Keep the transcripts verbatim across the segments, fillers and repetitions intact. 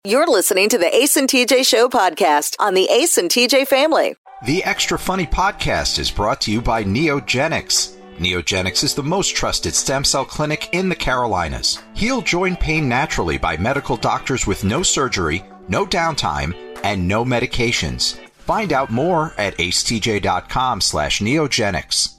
You're listening to the Ace and T J Show podcast on the Ace and T J family. The Extra Funny podcast is brought to you by Neogenics. Neogenics is the most trusted stem cell clinic in the Carolinas. Heal joint pain naturally by medical doctors with no surgery, no downtime, and no medications. Find out more at acetj.com slash neogenics.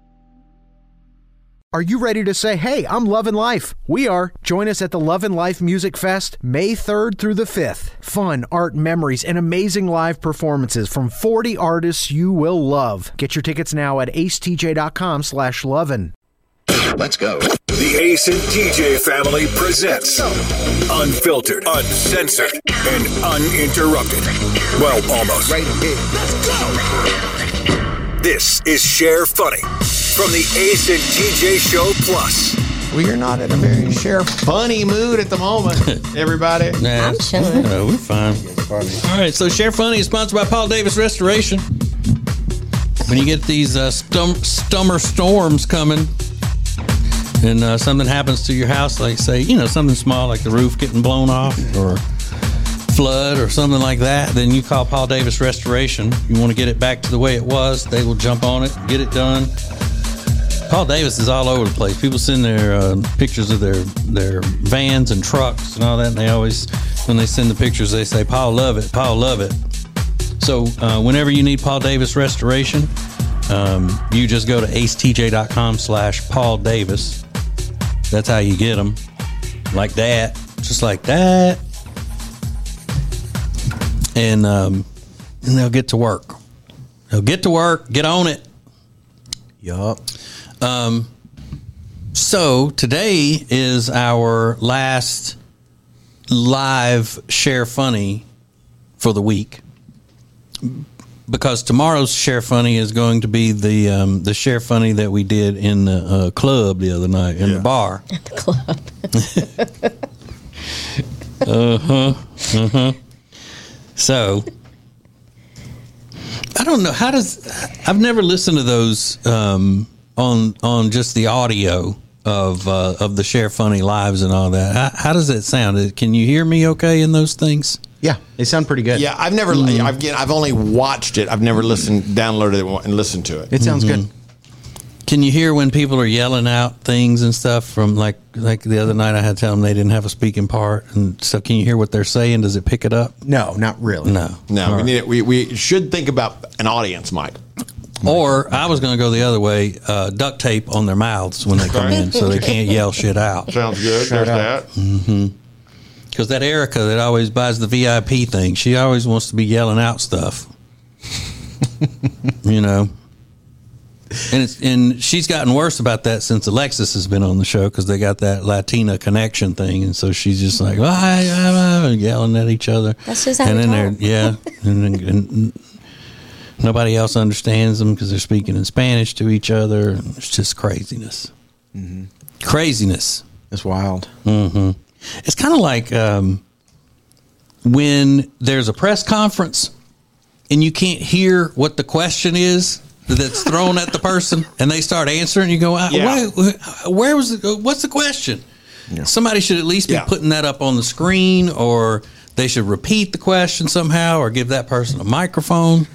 Are you ready to say, hey, I'm loving life? We are. Join us at the Love and Life Music Fest, May third through the fifth. Fun, art, memories, and amazing live performances from forty artists you will love. Get your tickets now at acetj.com slash lovin'. Let's go. The Ace and T J family presents Unfiltered, Uncensored, and Uninterrupted. Well, almost. Right here. Let's go. This is Share Funny from the Ace and T J Show Plus. Well, you're not in a very Share Funny mood at the moment, everybody. Nah, I'm chilling. Uh, we're fine. All right, so Share Funny is sponsored by Paul Davis Restoration. When you get these uh, stum- summer storms coming, and uh, something happens to your house, like say, you know, something small like the roof getting blown off or flood or something like that, then you call Paul Davis Restoration. You want to get it back to the way it was, they will jump on it, get it done. Paul Davis is all over the place. People send their uh, pictures of their, their vans and trucks and all that, and they always, when they send the pictures, they say, Paul, love it, Paul, love it. So uh, whenever you need Paul Davis Restoration, um, you just go to acetj.com slash Paul Davis. That's how you get them. Like that. Just like that. And, um, and they'll get to work. They'll get to work. Get on it. Yup. Um, so today is our last live Share Funny for the week. Because tomorrow's Share Funny is going to be the um, the Share Funny that we did in the uh, club the other night, in yeah. the bar. At the club. uh-huh. Uh-huh. So, I don't know. How does... I've never listened to those um, on on just the audio of uh, of the Share Funny lives and all that. How, how does that sound? Can you hear me okay in those things? Yeah, they sound pretty good. Yeah, I've never, mm-hmm. I've, I've only watched it. I've never listened, downloaded it, and listened to it. It sounds mm-hmm. good. Can you hear when people are yelling out things and stuff from like like the other night? I had to tell them they didn't have a speaking part, and so can you hear what they're saying? Does it pick it up? No, not really. No, no. All We right. need it. We we should think about an audience mic. Or I was going to go the other way, uh, duct tape on their mouths when they come in, so they can't yell shit out. Sounds good. There's that. Mm-hmm. Because that Erica that always buys the V I P thing, she always wants to be yelling out stuff. You know. And it's, and she's gotten worse about that since Alexis has been on the show, because they got that Latina connection thing, and so she's just like, well, I, I, I, yelling at each other. That's just how and we then talk. they're yeah, and, and, and nobody else understands them because they're speaking in Spanish to each other. It's just craziness, mm-hmm. craziness. It's wild. Mm-hmm. It's kind of like um, when there's a press conference and you can't hear what the question is that's thrown at the person, and they start answering. You go, Yeah. where, where was the, what's the question? Yeah. Somebody should at least be Yeah. putting that up on the screen, or they should repeat the question somehow, or give that person a microphone.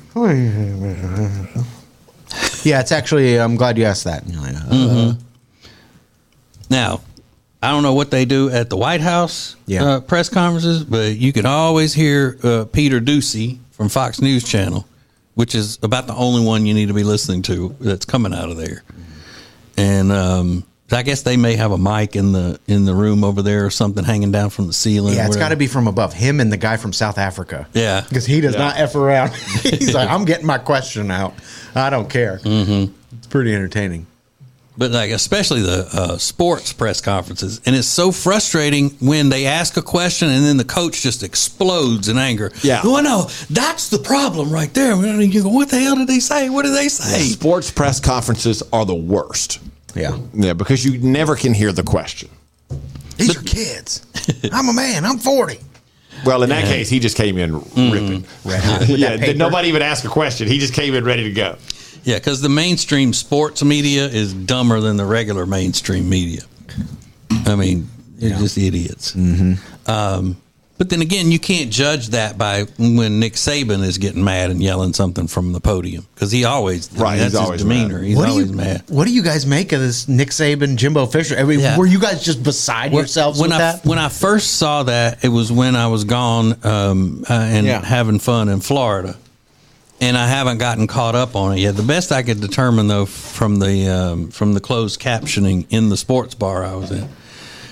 Yeah, it's actually, I'm glad you asked that. Like, uh, mm-hmm. Now, I don't know what they do at the White House Yeah. uh, press conferences, but you can always hear uh, Peter Doocy from Fox News Channel, which is about the only one you need to be listening to that's coming out of there. And um, I guess they may have a mic in the in the room over there or something hanging down from the ceiling. Yeah, it's got to to be from above. Him and the guy from South Africa. Yeah. Because he does Yeah. not F around. He's like, I'm getting my question out. I don't care. Mm-hmm. It's pretty entertaining. But like, especially the uh, sports press conferences, and it's so frustrating when they ask a question and then the coach just explodes in anger. Yeah. Oh no, that's the problem right there. You go, what the hell did they say? What did they say? Sports press conferences are the worst. Yeah. Yeah, because you never can hear the question. These are kids. I'm a man. I'm forty. Well, in that case, he just came in ripping. Red hot. With Yeah, that did paper. nobody even ask a question. He just came in ready to go. Yeah, because the mainstream sports media is dumber than the regular mainstream media. I mean, they're Yeah. just idiots. Mm-hmm. Um, But then again, you can't judge that by when Nick Saban is getting mad and yelling something from the podium because he always right. I mean, that's he's always his demeanor. Mad. He's what always do you, mad. What do you guys make of this Nick Saban, Jimbo Fisher? I mean, Yeah. were you guys just beside Well, yourselves when with I that? when I first saw that, it was when I was gone um, uh, and Yeah. having fun in Florida, and I haven't gotten caught up on it yet. The best I could determine though from the um, from the closed captioning in the sports bar I was in.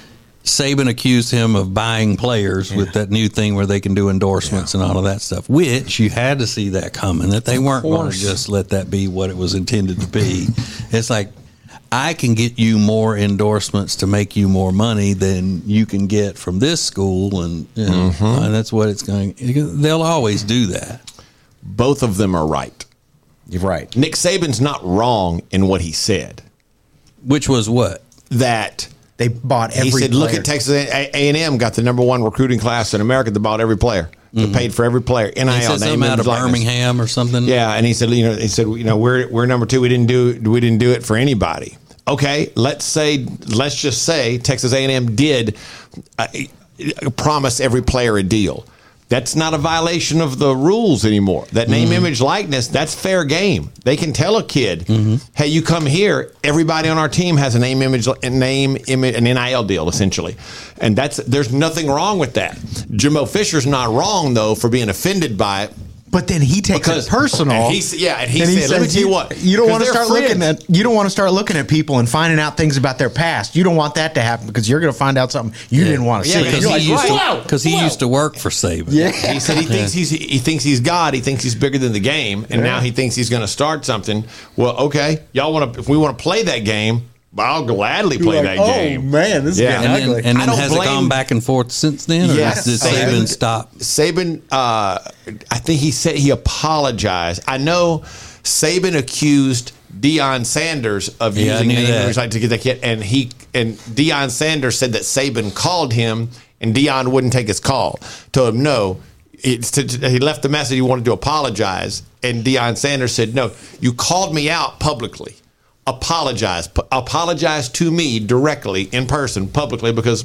Saban accused him of buying players yeah. with that new thing where they can do endorsements yeah. and all of that stuff, which you had to see that coming, that they weren't going to just let that be what it was intended to be. It's like, I can get you more endorsements to make you more money than you can get from this school. And, you know, mm-hmm. and that's what it's going they'll always do that. Both of them are right. You're right. Nick Saban's not wrong in what he said. Which was what? That... They bought every He said, player. look at Texas A and M got the number one recruiting class in America that bought every player. They mm-hmm. paid for every player. N I L, he said something out of Birmingham or something. Yeah, and he said, you know, he said, you know, we're we're number two. We didn't do we didn't do it for anybody. Okay, let's say let's just say Texas A and M did uh, promise every player a deal. That's not a violation of the rules anymore. That name, mm-hmm. image, likeness, that's fair game. They can tell a kid, mm-hmm. hey, you come here, everybody on our team has a name, image, name, image, an N I L deal, essentially. And that's there's nothing wrong with that. Jimbo Fisher's not wrong, though, for being offended by it. But then he takes because, it personal. And he, yeah, and he and said, he let me says, tell you what. You don't want to start friends. looking at you don't want to start looking at people and finding out things about their past. You don't want that to happen because you're going to find out something you yeah. didn't want to yeah, see. Because You're he, like, used, wow, to, he wow. used to work for Saban. Yeah. He said he thinks he's he thinks he's God. He thinks he's bigger than the game, and yeah. now he thinks he's going to start something. Well, okay, y'all want to if we want to play that game. I'll gladly play like, that oh, game. Oh man, this is yeah. getting and ugly. then, and then I don't has blame, it gone back and forth since then? Or yes, did Saban, Saban stop? Saban, uh, I think he said he apologized. I know Saban accused Deion Sanders of yeah, using name like to get that kid, and he and Deion Sanders said that Saban called him, and Deion wouldn't take his call. Told him no. It's to, he left the message he wanted to apologize, and Deion Sanders said, "No, you called me out publicly. Apologize. P- apologize to me directly in person, publicly, because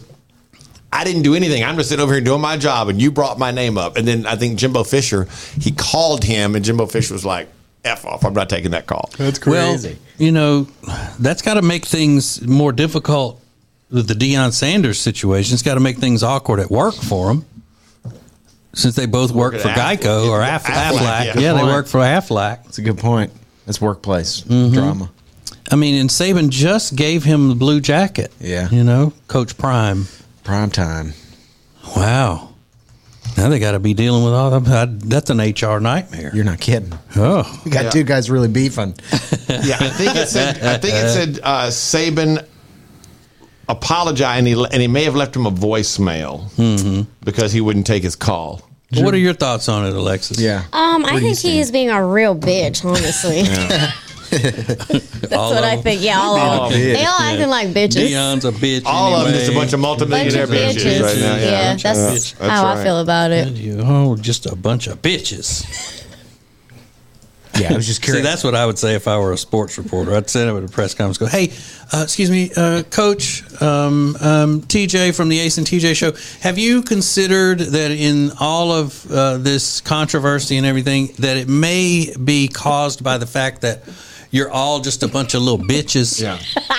I didn't do anything. I'm just sitting over here doing my job, and you brought my name up." And then I think Jimbo Fisher, he called him, and Jimbo Fisher was like, F off, I'm not taking that call. That's crazy. Well, you know, that's got to make things more difficult with the Deion Sanders situation. It's got to make things awkward at work for him. Since they both work, work for Aflac. Geico or Af- Aflac. Aflac. Yeah, yeah they work for Aflac. That's a good point. That's workplace mm-hmm. drama. I mean, and Saban just gave him the blue jacket. Yeah. You know, Coach Prime. Prime time. Wow. Now they got to be dealing with all that. That's an H R nightmare. You're not kidding. Oh. We got yeah. two guys really beefing. Yeah, I think it said, I think it said uh, Saban apologized, and he, and he may have left him a voicemail mm-hmm. because he wouldn't take his call. What are your thoughts on it, Alexis? Yeah. Um, I think he is being a real bitch, honestly. Yeah. That's all what I think. Yeah, all of them. They all acting like bitches. Deion's a bitch. All anyway. of them just a bunch of multimillionaire bunch of bitches. bitches right now. Yeah, yeah that's, that's how right. I feel about it. Oh, just a bunch of bitches. Yeah, I was just curious. See, that's what I would say if I were a sports reporter. I'd send it at a press conference. Go, hey, uh, excuse me, uh, Coach um, um, T J from the Ace and T J show. Have you considered that in all of uh, this controversy and everything, that it may be caused by the fact that you're all just a bunch of little bitches? Yeah.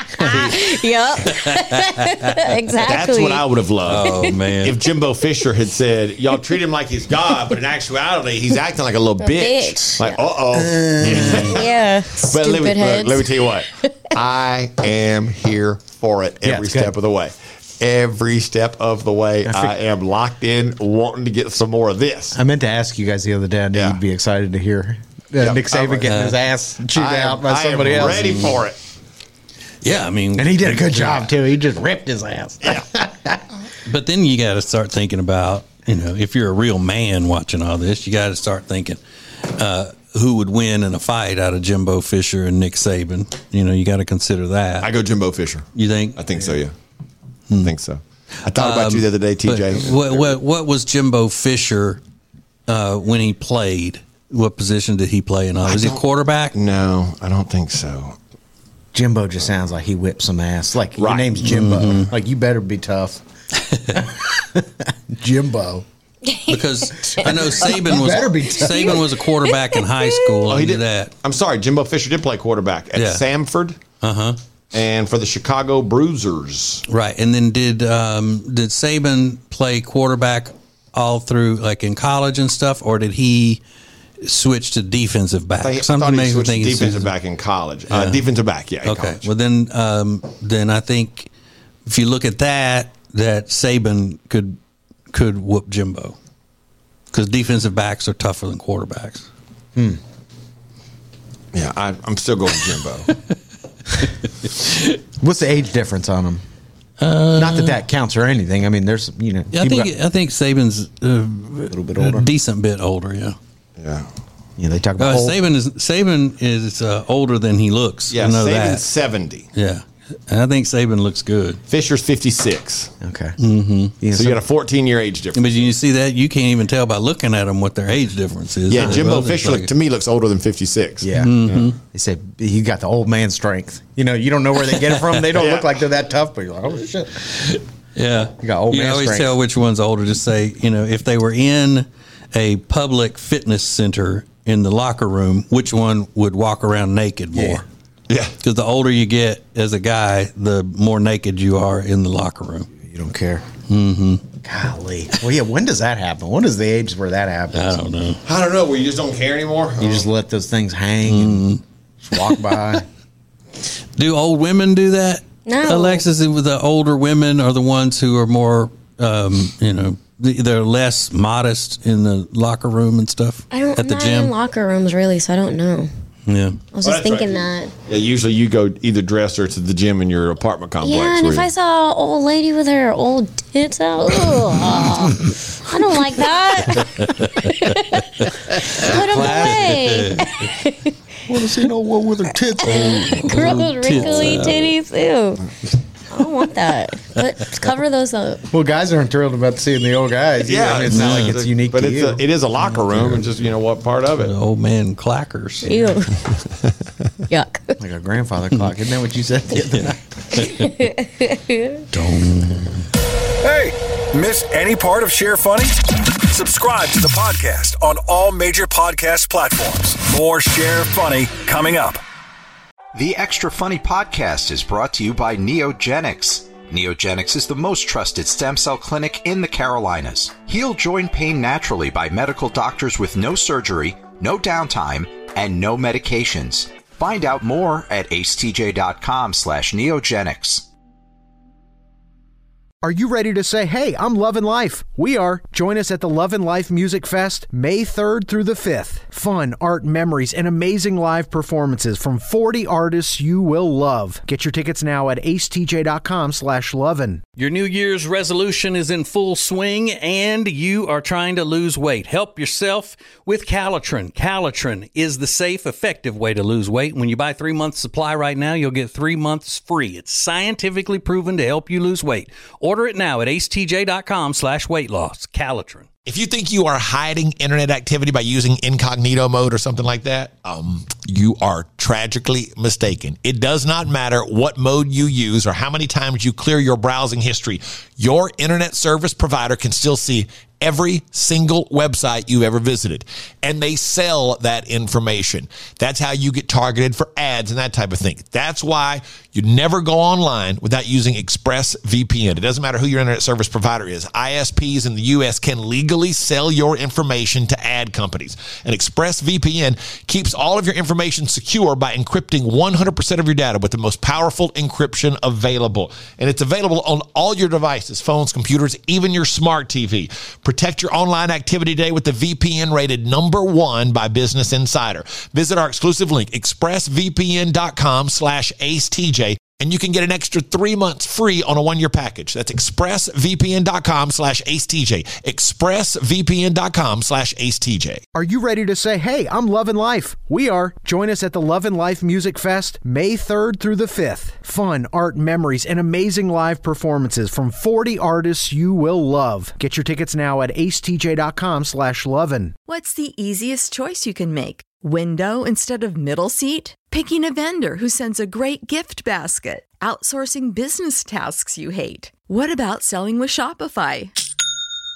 Yep. Exactly. That's what I would have loved. Oh, man. If Jimbo Fisher had said, y'all treat him like he's God, but in actuality, he's acting like a little a bitch. bitch. Like, uh-oh. Uh, yeah. But Stupid let me, heads. let me tell you what. I am here for it every yeah, step of the way. Every step of the way, I, I am locked in, wanting to get some more of this. I meant to ask you guys the other day. I knew Yeah. you'd be excited to hear uh, Yep. Nick Saban uh, getting his ass chewed I am, out by I somebody am else. ready for it. Yeah, I mean. And he did a good job, too. He just ripped his ass. Yeah. But then you got to start thinking about, you know, if you're a real man watching all this, you got to start thinking uh, who would win in a fight out of Jimbo Fisher and Nick Saban. You know, you got to consider that. I go Jimbo Fisher. You think? I think so, yeah. Hmm. I think so. I thought about um, you the other day, T J. What, what, what was Jimbo Fisher uh, when he played? What position did he play in? Was he quarterback? No, I don't think so. Jimbo just sounds like he whipped some ass. Like, right. your name's Jimbo. Mm-hmm. Like, you better be tough. Jimbo. Because I know Saban was better be Saban was a quarterback in high school. Oh, he did that. I'm sorry, Jimbo Fisher did play quarterback at Yeah. Samford. Uh huh. And for the Chicago Bruisers. Right, and then did um, did Saban play quarterback all through, like in college and stuff, or did he switch to defensive back? I, Something I thought he makes me switched think to he's- defensive back in college. Yeah. Uh, defensive back, yeah. In Okay, college. well then, um, then I think if you look at that, that Saban could could whoop Jimbo because defensive backs are tougher than quarterbacks. Hmm. Yeah, I, I'm still going Jimbo. What's the age difference on them? Uh, Not that that counts or anything. I mean, there's you know, Yeah, I people think got I think Saban's uh, a little bit older. a decent bit older. Yeah. Yeah. Yeah, they talk about Uh, old. Saban is Saban is uh, older than he looks. Yeah, I know Saban's that. seventy. Yeah, and I think Saban looks good. Fisher's fifty-six. Okay. Mm-hmm. Yeah, So you got a fourteen-year age difference. But you see that you can't even tell by looking at them what their age difference is. Yeah, Jimbo Well, it's Fisher, like- to me, looks older than fifty-six. Yeah. Mm-hmm. They say he got the old man strength. You know, you don't know where they get it from. They don't Yeah. look like they're that tough, but you're like, oh shit. Yeah, You got old You man always strength. tell which one's older. Just say, you know, if they were in a public fitness center in the locker room, which one would walk around naked more? Yeah. Yeah. Because the older you get as a guy, the more naked you are in the locker room. You don't care. Mm-hmm. Golly. Well, yeah. When does that happen? When is the age where that happens? I don't know. I don't know, where you just don't care anymore. You just let those things hang and just walk by. Do old women do that? No. Alexis, the older women are the ones who are more, um, you know, they're less modest in the locker room and stuff I don't. at I'm the not gym. in locker rooms really, so I don't know. Yeah. I was Oh, just that's thinking right. that. Yeah, usually you go either dressed or to the gym in your apartment complex. Yeah, and where if you- I saw an old lady with her old tits out, ugh, I don't like that. Put them away. Want to see no one with her tits? Gross, wrinkly titties. Ew. I don't want that. But cover those up. Well, guys aren't thrilled about seeing the old guys. either. Yeah, I mean, it's not like it's unique but to it's you. a, it is a locker room, and just you know what part of it. The old man clackers. Ew. Yuck. like a grandfather clock. Isn't that what you said the other night? Hey, miss any part of Share Funny? Subscribe to the podcast on all major podcast platforms. More Share Funny coming up. The Extra Funny podcast is brought to you by Neogenics. Neogenics is the most trusted stem cell clinic in the Carolinas. Heal joint pain naturally by medical doctors with no surgery, no downtime, and no medications. Find out more at acetj.com slash neogenics. Are you ready to say, hey, I'm loving life? We are. Join us at the Love and Life Music Fest, May third through the fifth. Fun, art, memories, and amazing live performances from forty artists you will love. Get your tickets now at acetj.com slash lovin'. Your New Year's resolution is in full swing and you are trying to lose weight. Help yourself with Calitrin. Calitrin is the safe, effective way to lose weight. When you buy three months supply right now, you'll get three months free. It's scientifically proven to help you lose weight. Order it now at acetj.com slash weight loss. Calitrin. If you think you are hiding internet activity by using incognito mode or something like that, um, you are tragically mistaken. It does not matter what mode you use or how many times you clear your browsing history. Your internet service provider can still see every single website you've ever visited. And they sell that information. That's how you get targeted for ads and that type of thing. That's why you never go online without using ExpressVPN. It doesn't matter who your internet service provider is. I S Ps in the U S can legally sell your information to ad companies. And ExpressVPN keeps all of your information secure by encrypting one hundred percent of your data with the most powerful encryption available. And it's available on all your devices, phones, computers, even your smart T V. Protect your online activity today with the V P N rated number one by Business Insider. Visit our exclusive link, expressvpn.com slash acetj, and you can get an extra three months free on a one-year package. That's expressvpn.com slash acetj. expressvpn.com slash acetj. Are you ready to say, hey, I'm loving life? We are. Join us at the Love and Life Music Fest, May third through the fifth. Fun, art, memories, and amazing live performances from forty artists you will love. Get your tickets now at acetj.com slash lovin'. What's the easiest choice you can make? Window instead of middle seat? Picking a vendor who sends a great gift basket? Outsourcing business tasks you hate? What about selling with Shopify?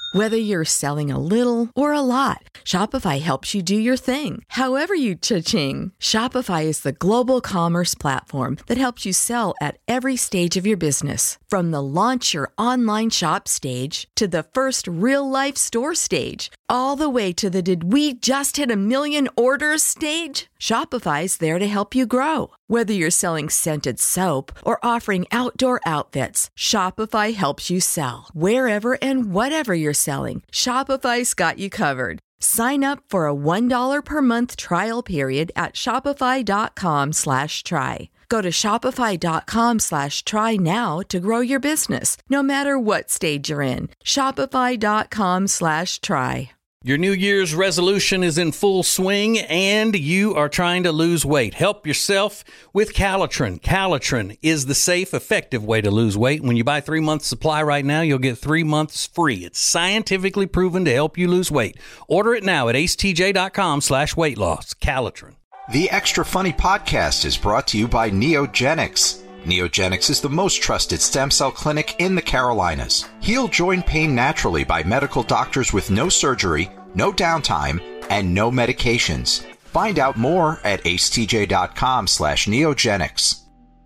Whether you're selling a little or a lot, Shopify helps you do your thing, however you cha-ching. Shopify is the global commerce platform that helps you sell at every stage of your business. From the launch your online shop stage to the first real-life store stage, all the way to the did we just hit a million orders stage. Shopify's there to help you grow. Whether you're selling scented soap or offering outdoor outfits, Shopify helps you sell. Wherever and whatever you're selling, Shopify's got you covered. Sign up for a one dollar per month trial period at shopify.com slash try. Go to shopify.com slash try now to grow your business, no matter what stage you're in. Shopify.com slash try. Your New Year's resolution is in full swing and you are trying to lose weight. Help yourself with Calitrin. Calitrin is the safe, effective way to lose weight. When you buy three months supply right now, you'll get three months free. It's scientifically proven to help you lose weight. Order it now at acetj.com slash weight loss. Calitrin. The Extra Funny podcast is brought to you by Neogenics. Neogenics is the most trusted stem cell clinic in the Carolinas. Heal joint pain naturally by medical doctors with no surgery, no downtime, and no medications. Find out more at acetj.com slash neogenics.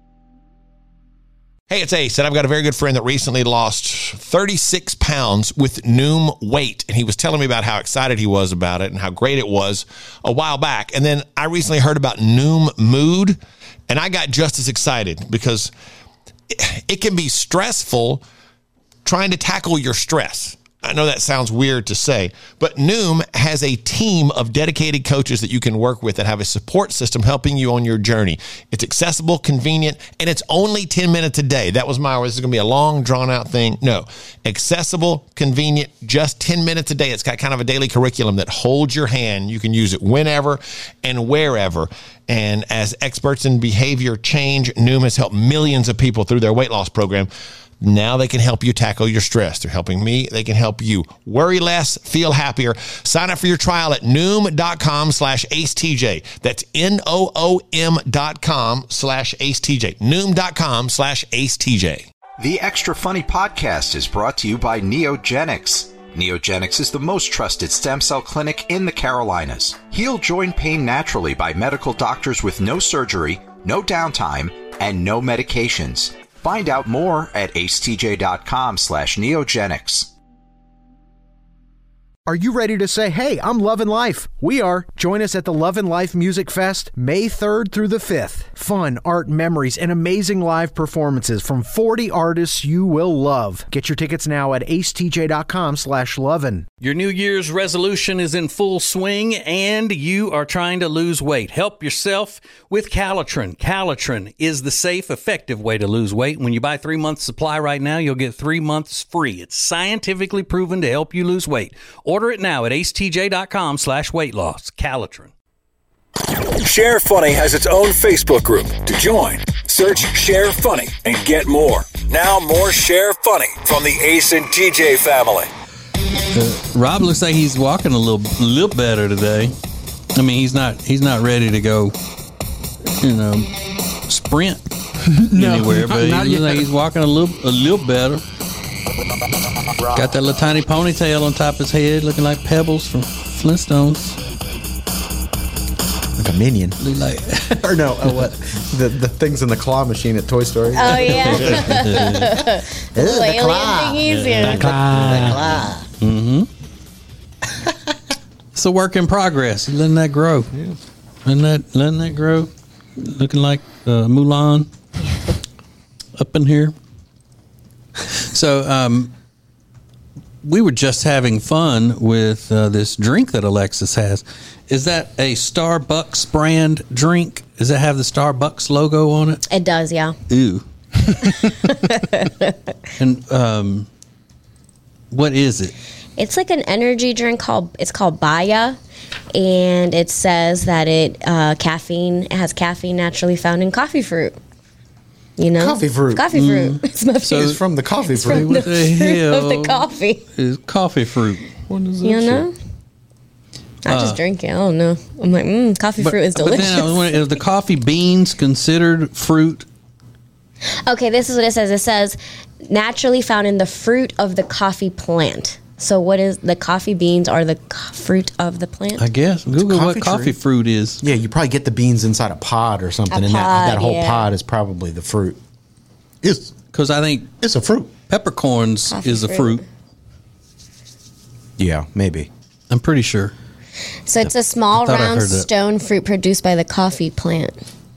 Hey, it's Ace, and I've got a very good friend that recently lost thirty-six pounds with Noom weight, and he was telling me about how excited he was about it and how great it was a while back. And then I recently heard about Noom Mood, and I got just as excited because it, it can be stressful trying to tackle your stress. I know that sounds weird to say, but Noom has a team of dedicated coaches that you can work with that have a support system helping you on your journey. It's accessible, convenient, and it's only ten minutes a day. That was my, this is going to be a long, drawn-out thing. No, accessible, convenient, just ten minutes a day. It's got kind of a daily curriculum that holds your hand. You can use it whenever and wherever. And as experts in behavior change, Noom has helped millions of people through their weight loss program. Now they can help you tackle your stress. They're helping me. They can help you worry less, feel happier. Sign up for your trial at Noom.com slash AceTJ. That's N-O-O-M dot com slash AceTJ. Noom.com slash AceTJ. The Extra Funny podcast is brought to you by Neogenics. Neogenics is the most trusted stem cell clinic in the Carolinas. Heal joint pain naturally by medical doctors with no surgery, no downtime, and no medications. Find out more at acetj.com slash neogenics. Are you ready to say, hey, I'm loving life? We are. Join us at the Love and Life Music Fest, May third through the fifth. Fun, art, memories, and amazing live performances from forty artists you will love. Get your tickets now at acetj.com slash lovin'. Your New Year's resolution is in full swing and you are trying to lose weight. Help yourself with Calitrin. Calitrin is the safe, effective way to lose weight. When you buy three months supply right now, you'll get three months free. It's scientifically proven to help you lose weight. Order it now at acetj.com slash weight loss. Calitrin. Share Funny has its own Facebook group. To join, search Share Funny and get more. Now more Share Funny from the Ace and T J family. Uh, Rob looks like he's walking a little, little better today. I mean, he's not, he's not ready to go, you know, sprint no, anywhere, but he looks like he's walking a little, a little better. Got that little tiny ponytail on top of his head, looking like Pebbles from Flintstones. Like a minion. Look like, or no, oh, what? The the things in the claw machine at Toy Story. Oh yeah. Ooh, the alien claw. Thingies, yeah. The claw. Mm-hmm. It's a work in progress. Letting that grow. Yeah. Letting that, letting that grow. Looking like uh, Mulan up in here. So, um, we were just having fun with uh, this drink that Alexis has. Is that a Starbucks brand drink? Does it have the Starbucks logo on it? It does, yeah. Ew. And um, what is it? It's like an energy drink called, it's called Baya. And it says that it uh, caffeine, it has caffeine naturally found in coffee fruit. You know? Coffee fruit. Coffee fruit. Mm. It's my so it's from the coffee it's fruit. From the, What the fruit hell of the coffee. Is coffee fruit. What is that? You know? shit? I just Uh, drink it. I don't know. I'm like, mmm, coffee fruit is But delicious. then I was wondering, is the coffee beans considered fruit? Okay, this is what it says. It says naturally found in the fruit of the coffee plant. So what is the coffee beans are the co- fruit of the plant? I guess. Google coffee what coffee tree. fruit is. Yeah, you probably get the beans inside a pod or something, A and that, pod, that whole yeah. pod is probably the fruit. It's Because I think it's a fruit. peppercorns Coffee is a fruit. fruit. Yeah, maybe. I'm pretty sure. So it's a small I thought I round heard that. stone fruit produced by the coffee plant.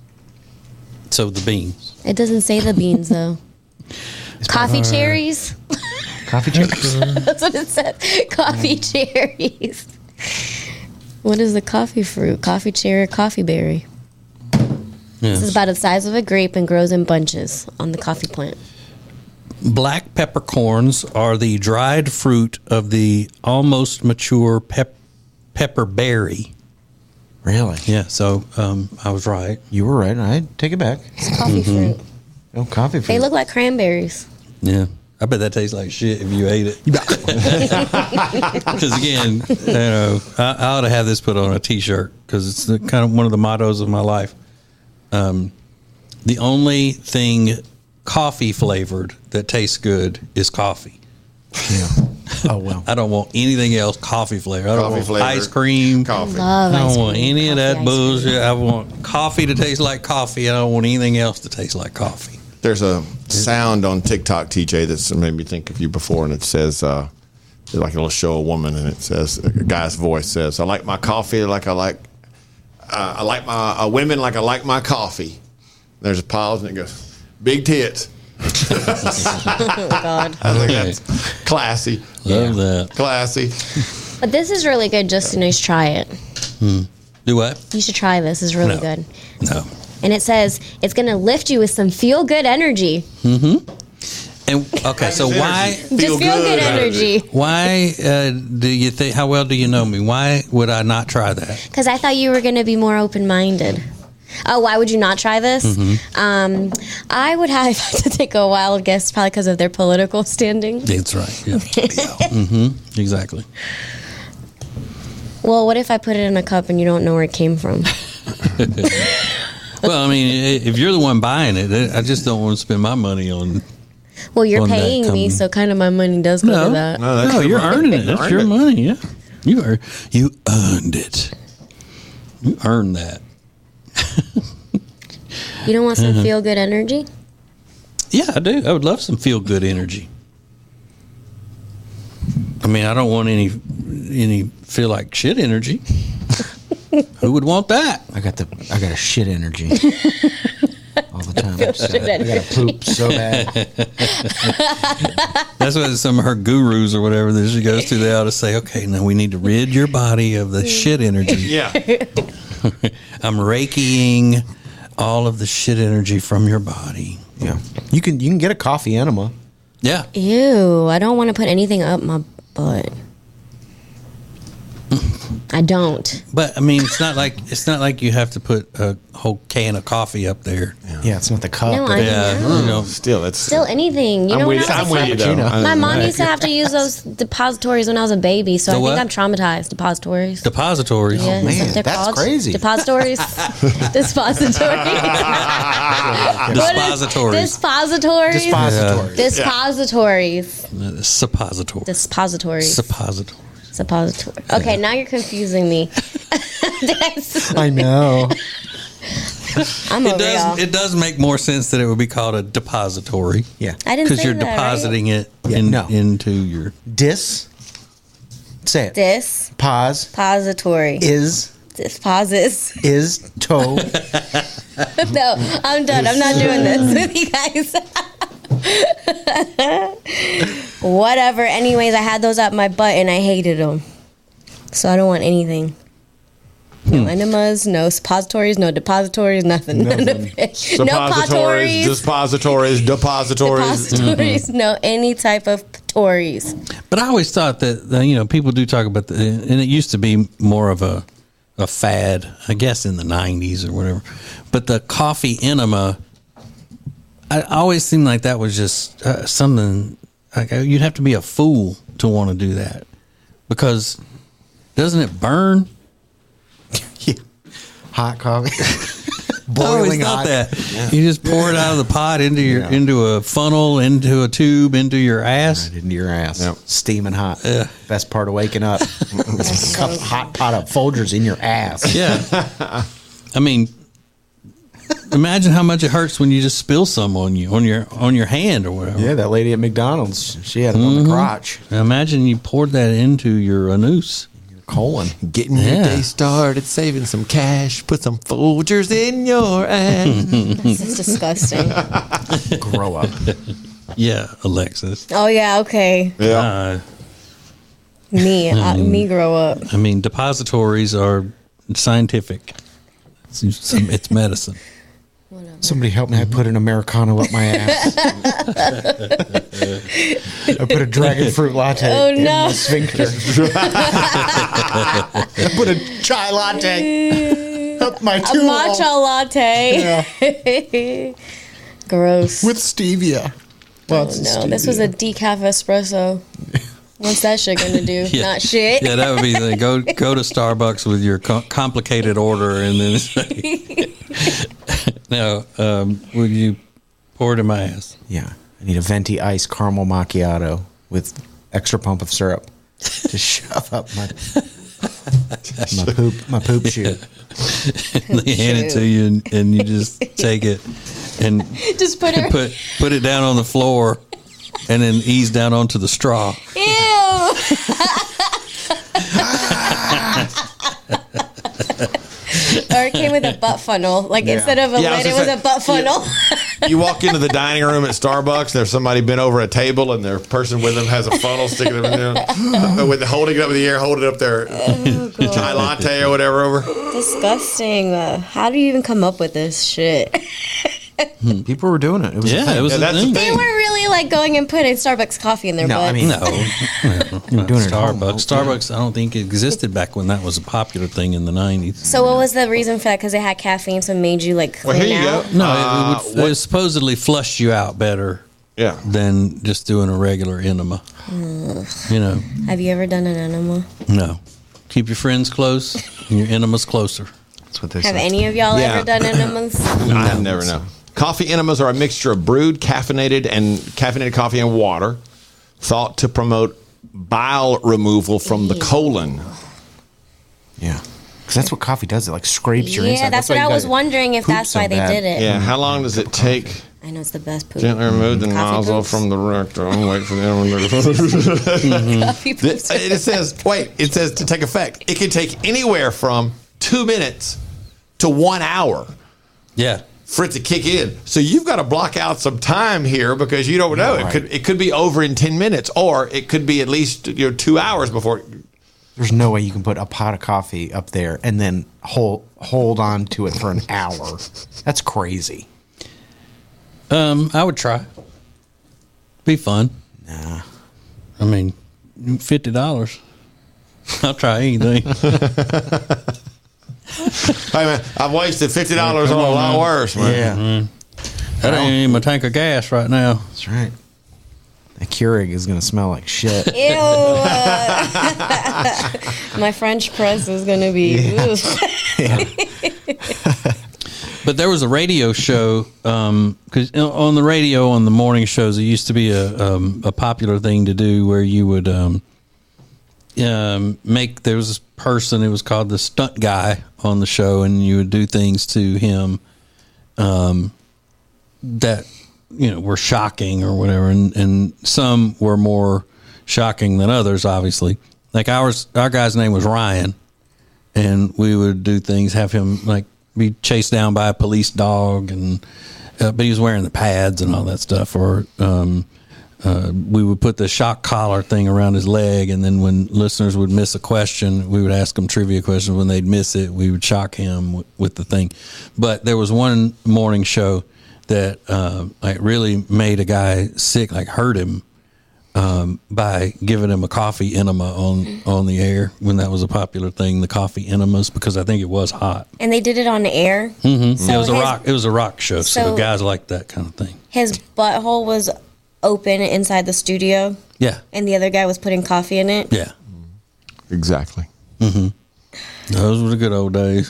So the beans. It doesn't say the beans though. Coffee cherries. Coffee cherries. That's what it said. Coffee cherries. What is the coffee fruit? Coffee cherry, coffee berry. This is Yes. about the size of a grape and grows in bunches on the coffee plant. Black peppercorns are the dried fruit of the almost mature pep- pepper berry. Really? Yeah, so um, I was right. You were right. I take it back. It's coffee fruit. Oh, coffee fruit. They look like cranberries. Yeah. I bet that tastes like shit if you ate it. Because again, you know, I, I ought to have this put on a T-shirt because it's the, kind of one of the mottos of my life. Um, the only thing coffee flavored that tastes good is coffee. Yeah. Oh well. I don't want anything else coffee flavored. I don't Coffee want flavored. ice cream. Coffee. Love I ice don't want cream. any of Coffee that ice bullshit. cream. I want coffee to taste like coffee. I don't want anything else to taste like coffee. There's a sound on TikTok, T J, that's made me think of you before, and it says, uh, it's like it'll show a woman, and it says, a guy's voice says, "I like my coffee like I like, uh, I like my uh, women like I like my coffee." There's a pause, and it goes, "Big tits." Oh God. I think that's classy. Love that. Classy. But this is really good. Just you should try it. Do what? You should try this. It's really No. good. No. And it says it's going to lift you with some feel good energy. And okay, so why? Just feel good energy. Why uh, do you think? How well do you know me? Why would I not try that? Because I thought you were going to be more open minded. Oh, why would you not try this? Mm-hmm. Um, I would have to take a wild guess, probably because of their political standing. That's right. Yeah. yeah. Mm-hmm. Exactly. Well, what if I put it in a cup and you don't know where it came from? Well, I mean, if you're the one buying it, I just don't want to spend my money on. Well, you're On that paying me, company. so kind of my money does go No, to that. No, that's no, your you're money. earning it. You That's earned your it. money. Yeah, you are. You earned it. You earned that. You don't want some Mm-hmm. feel good energy? Yeah, I do. I would love some feel good energy. I mean, I don't want any any feel like shit energy. Who would want that? I got the I got a shit energy all the time. I, just shit gotta, I gotta poop so bad. That's what some of her gurus or whatever that she goes to, they ought to say, okay, now we need to rid your body of the shit energy. Yeah. I'm raking all of the shit energy from your body. Yeah, you can you can get a coffee enema. Yeah. Ew, I don't want to put anything up my butt. I don't. But I mean, it's not like it's not like you have to put a whole can of coffee up there. Yeah, it's not the cup. No, but I Yeah, know. you know. Still, it's Still anything. You I'm know when with, I I'm was a with you, kid, though. I- my mom used to have to use those depositories when I was a baby, so The I think what? I'm traumatized. Depositories. Depositories. Yeah, is man, that what they're that's called? crazy. Depositories. Depositories. Dispositories. Dispositories. Dispository. Dispositories. Uh, Suppository. Dispositories. Suppository. Suppository. Okay, now you're confusing me. Did I s- I know. I'm It over does. y'all. It does make more sense that it would be called a depository. Yeah. I didn't Because say you're that, depositing it Yeah, in, no. into your. Dis. Say it. Right? Pause. Dispository. Is Disposes. is toe. No, I'm done. I'm not doing this with you guys. Whatever. Anyways, I had those up my butt and I hated them. So I don't want anything. No enemas, no suppositories, no depositories, nothing. None of it. No suppositories, pottories, dispositories, depositories. depositories, no any type of tories. But I always thought that uh, you know people do talk about the, and it used to be more of a a fad, I guess, in the nineties or whatever. But the coffee enema, I always seemed like that was just uh, something. Like you'd have to be a fool to want to do that because doesn't it burn? Yeah. Hot coffee. boiling no, it's not hot. that. Yeah. You just pour it out of the pot into your yeah. into a funnel, into a tube, into your ass. Right into your ass. Yep. Steaming hot. Yeah. Best part of waking up. Cup of hot pot of Folgers in your ass. Yeah. I mean, imagine how much it hurts when you just spill some on you, on your on your hand or whatever. Yeah, that lady at McDonald's, she had it mm-hmm. on the crotch. Imagine you poured that into your anus. Colon. Getting yeah. your day started, saving some cash, put some Folgers in your ass. This is disgusting. Grow up. Yeah, Alexis. Oh, yeah, okay. Yeah. Uh, me, I mean, uh, me grow up. I mean, depositories are scientific. It's, it's medicine. Whatever. Somebody help me. I put an Americano up my ass. I put a dragon fruit latte oh, in no. my sphincter. I put a chai latte up my A tool. matcha latte. Yeah. Gross. With stevia. Lots oh, no, stevia. This was a decaf espresso. What's that shit gonna do? Yeah. Not shit. Yeah, that would be the go go to Starbucks with your com- complicated order and then say, now, um, would you pour it in my ass? Yeah, I need a venti ice caramel macchiato with extra pump of syrup to shove up my my poop my poop chute. They hand it to you and, and you just take it and just put it put put it down on the floor. And then ease down onto the straw. Ew! Or it came with a butt funnel. Like yeah. instead of a yeah, lid, it was say, a butt funnel. You, you walk into the dining room at Starbucks, there's somebody bent over a table, and their person with them has a funnel sticking them in there, with holding it up in the air, holding up their oh, chai latte or whatever over. Disgusting. Uh, how do you even come up with this shit? People were doing it. It was yeah, it was. Yeah, that's the they were really like going and putting Starbucks coffee in their no, butts. I mean, no, no doing Starbucks. Starbucks, I don't think it existed back when that was a popular thing in the nineties. So, what was the reason for that? Because it had caffeine, so it made you like clean well, here you out. go. No, uh, it, would, it supposedly flushed you out better. Yeah. Than just doing a regular enema. Ugh. You know. Have you ever done an enema? No. Keep your friends close and your enemas closer. That's what they Have say. any of y'all yeah. ever done enemas? No, I've never known. Coffee enemas are a mixture of brewed, caffeinated, and caffeinated coffee and water, thought to promote bile removal from the colon. Yeah, because that's what coffee does. It like scrapes your yeah, inside. Yeah, that's, that's what I was wondering if that's so why they bad. did it. Yeah, how long does it take? I know it's the best poop. Gently remove the Coffee nozzle poops? from the rectum. Wait for the enema. mm-hmm. Coffee poops. It, it says, wait, it says to take effect. It can take anywhere from two minutes to one hour. Yeah. For it to kick in. So you've got to block out some time here because you don't know. Yeah, right. It could it could be over in ten minutes or it could be at least you know two hours before. There's no way you can put a pot of coffee up there and then hold hold on to it for an hour. That's crazy. Um, I would try. Be fun. Nah. I mean, fifty dollars. I'll try anything. Hey man, I've wasted fifty dollars on a lot man. worse, man. Yeah, mm-hmm. That ain't even a tank of gas right now. That's right. That Keurig is gonna smell like shit. Ew! Uh, my French press is gonna be. Yeah. But there was a radio show because um, on the radio on the morning shows it used to be a um, a popular thing to do where you would. Um, Um, make there was this person, it was called the stunt guy on the show, and you would do things to him um, that you know were shocking or whatever, and, and some were more shocking than others, obviously. Like ours, our guy's name was Ryan, and we would do things, have him like be chased down by a police dog, and uh, but he was wearing the pads and all that stuff, or um, Uh, we would put the shock collar thing around his leg, and then when listeners would miss a question, we would ask them trivia questions. When they'd miss it, we would shock him w- with the thing. But there was one morning show that uh, like really made a guy sick, like hurt him um, by giving him a coffee enema on, on the air when that was a popular thing, the coffee enemas, because I think it was hot. And they did it on the air? Mm-hmm. So it was a his, rock. It was a rock show, so, so guys liked that kind of thing. His butthole was open inside the studio. Yeah. And the other guy was putting coffee in it. Yeah. Exactly. Mm-hmm. Those were the good old days.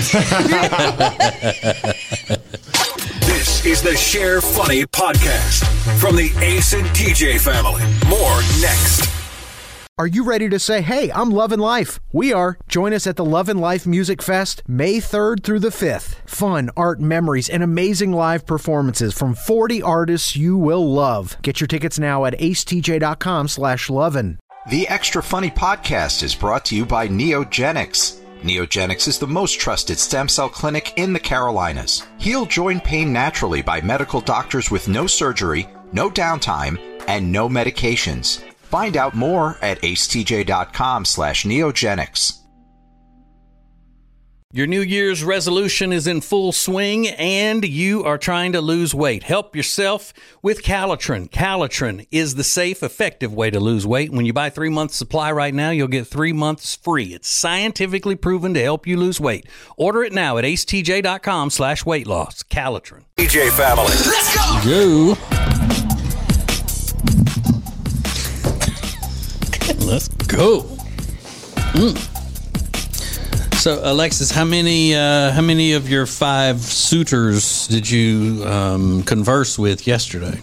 This is the Share Funny podcast from the Ace and T J family. More next. Are you ready to say, hey, I'm loving life? We are. Join us at the Love and Life Music Fest, May third through the fifth. Fun, art, memories, and amazing live performances from forty artists you will love. Get your tickets now at acetj.com slash lovin'. The Extra Funny podcast is brought to you by Neogenics. Neogenics is the most trusted stem cell clinic in the Carolinas. Heal joint pain naturally by medical doctors with no surgery, no downtime, and no medications. Find out more at acetj.com slash neogenics. Your New Year's resolution is in full swing and you are trying to lose weight. Help yourself with Calitrin. Calitrin is the safe, effective way to lose weight. When you buy three months supply right now, you'll get three months free. It's scientifically proven to help you lose weight. Order it now at acetj.com slash weight loss. Calitrin. T J family. Let's go! Go. Let's go. Mm. So, Alexis, how many uh, how many of your five suitors did you um, converse with yesterday?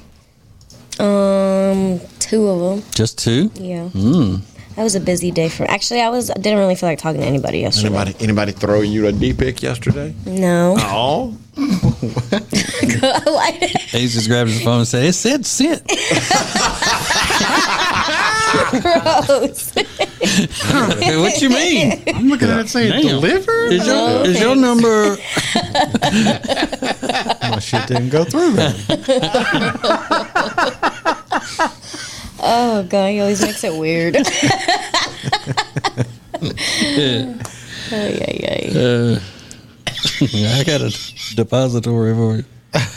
Um, two of them. Just two? Yeah. Mm. That was a busy day for. Actually, I was. I didn't really feel like talking to anybody yesterday. Anybody, anybody throwing you a D-pic yesterday? No. Oh. He's just grabbed his phone and said, "It said sent." Gross. What you mean? I'm looking at it saying delivered. Is your, No, is your number? My shit didn't go through. Oh god, he always makes it weird. Oh yeah, yeah. Uh, I got a depository for you.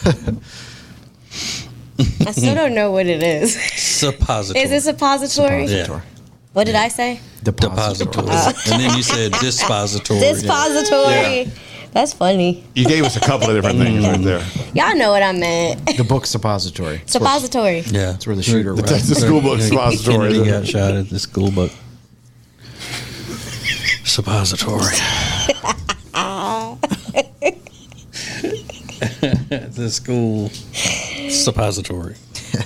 I still don't know what it is. Suppository. Is it suppository? Yeah. What did I say? Depository. And then you said dispository. Dispository. Yeah. That's funny. You gave us a couple of different things right there. Y'all know what I meant. The book suppository. Suppository. Yeah. That's where the shooter The was. Texas school book suppository. Kennedy got shot at the school book. Suppository. The school suppository.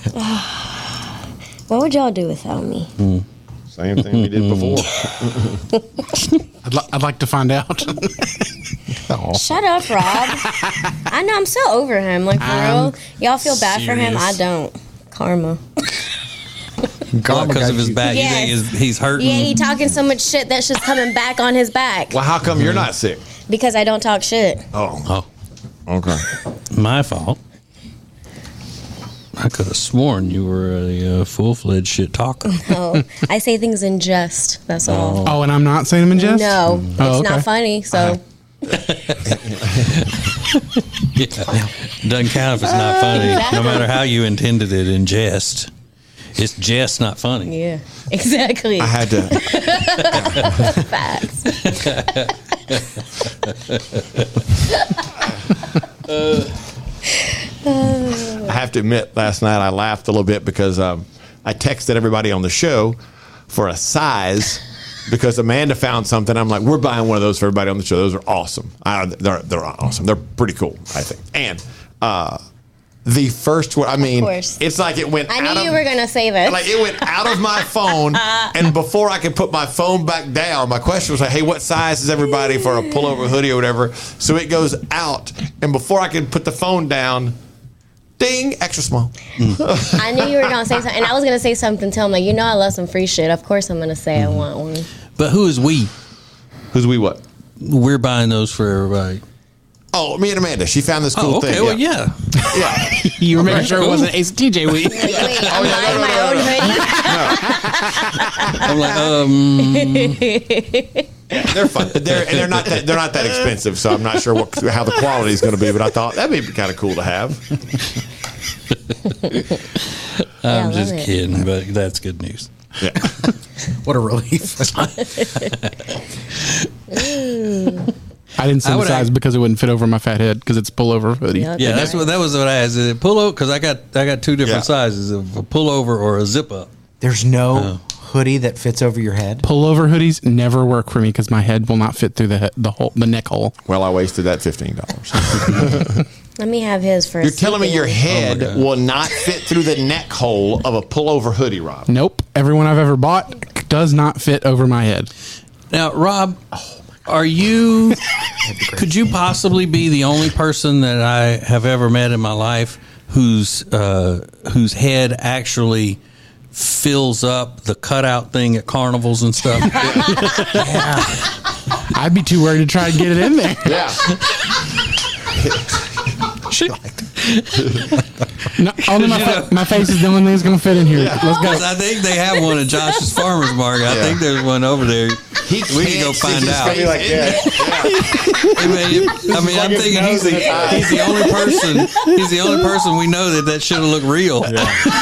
What would y'all do without me? Mm. Same thing we did before. I'd, li- I'd like to find out. Shut up, Rob. I know I'm still over him. Like, for I'm real. Y'all feel bad for him? I serious. don't. Karma. Because of his back. Yes. You think he's, he's hurting? Yeah, he talking so much shit that's just coming back on his back. Well, how come you're not sick? Because I don't talk shit. Oh. Oh. Okay. My fault. I could have sworn you were a uh, full-fledged shit talker. No, I say things in jest. That's all. Oh, and I'm not saying them in jest? No, Oh, it's okay. not funny. So Yeah. Doesn't count if it's not funny. No matter how you intended it in jest. It's just not funny. yeah, exactly. I had to. Facts. uh, I have to admit, last night I laughed a little bit because um, I texted everybody on the show for a size because Amanda found something. I'm like, we're buying one of those for everybody on the show. Those are awesome. I, they're they're awesome. They're pretty cool, I think. And uh, the first one, I mean, course. it's like it went. I out knew of, you were gonna say this. Like it went out of my phone, and before I could put my phone back down, my question was like, "Hey, what size is everybody for a pullover hoodie or whatever?" So it goes out, and before I could put the phone down, ding, extra small. I knew you were gonna say something, and I was gonna say something to him like, you know, I love some free shit. Of course, I'm gonna say I want one. But who is we? Who's we? What? We're buying those for everybody. Oh, me and Amanda. She found this cool oh, okay. thing. Well, yeah. Yeah. You were making sure cool. it wasn't Ace T J week. Wait, wait, I'm buying my own hoodie. I'm like, um, They're fun. They're and they're not that they're not that expensive, so I'm not sure what how the quality is going to be. But I thought that'd be kind of cool to have. Yeah, I I'm just love it. kidding, but that's good news. Yeah. What a relief. I didn't say I the would size act- because it wouldn't fit over my fat head because it's pullover hoodie. Yep. Yeah, that's what that was what I asked. Is it pull over? Because I got I got two different Yeah. sizes of a pullover or a zip up. There's no hoodie that fits over your head? Pullover hoodies never work for me because my head will not fit through the he- the hole, the neck hole. Well, I wasted that fifteen dollars. Let me have his for. You're telling me your head Oh will not fit through the neck hole of a pullover hoodie, Rob? Nope. Everyone I've ever bought does not fit over my head. Now, Rob, are you? Could you possibly be the only person that I have ever met in my life whose uh, whose head actually fills up the cutout thing at carnivals and stuff? Yeah. I'd be too worried to try to get it in there. Yeah. No, only my, fa- my face is the only thing that's going to fit in here. Yeah. Let's go. I think they have one at Josh's Farmers Market. I Yeah. think there's one over there. He we can go find out. Be like, yeah. I mean, I mean I'm thinking he's the, he's the only person. He's the only person we know that that should have looked real. Oh,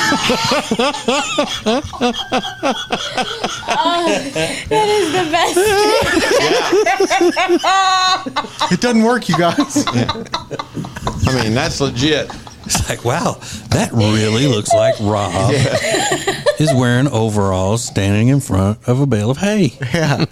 that is the best. It doesn't work, you guys. I mean, that's legit. It's like, wow, that really looks like Rob is wearing overalls standing in front of a bale of hay. Yeah.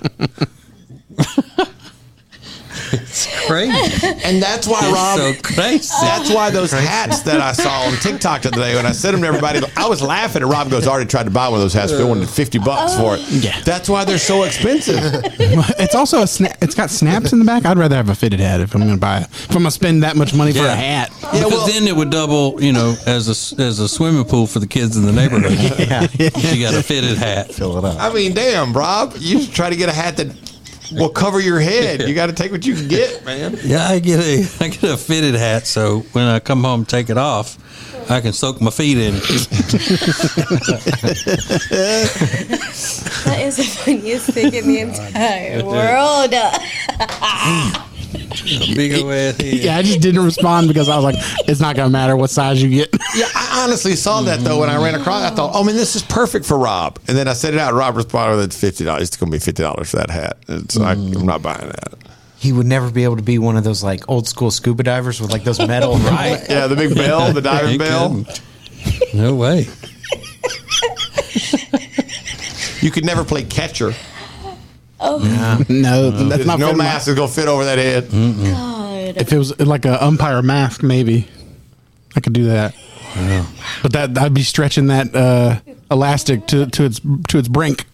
It's crazy. And that's why, It's Rob, so crazy. that's why those hats that I saw on TikTok today, when I sent them to everybody, I was laughing at Rob goes, I already tried to buy one of those hats. Phil wanted fifty bucks for it. Yeah. That's why they're so expensive. It's also a snap. It's got snaps in the back. I'd rather have a fitted hat if I'm going to buy it. If I'm going to spend that much money for Yeah. a hat. Because well- then it would double, you know, as a as a swimming pool for the kids in the neighborhood. Yeah. You got a fitted hat. Fill it up. I mean, damn, Rob, you should try to get a hat that will cover your head. You got to take what you can get, man. Yeah, I get a I get a fitted hat, so when I come home and take it off, I can soak my feet in it. That is the funniest thing in the entire world. A big old ass head. Yeah, I just didn't respond because I was like, it's not going to matter what size you get. Yeah, I honestly saw that though when I ran across. I thought, oh man, this is perfect for Rob. And then I said it out. Rob responded with fifty dollars. It's going to be fifty dollars for that hat. It's like, I'm not buying that. He would never be able to be one of those like old school scuba divers with like those metal. Right. Yeah, the big bell, the diving He bell. couldn't. No way. You could never play catcher. Oh, No, that's not No fitting my- mask is going to fit over that head. God. If it was like an umpire mask, maybe I could do that. But that I'd be stretching that uh, elastic to, to its to its brink.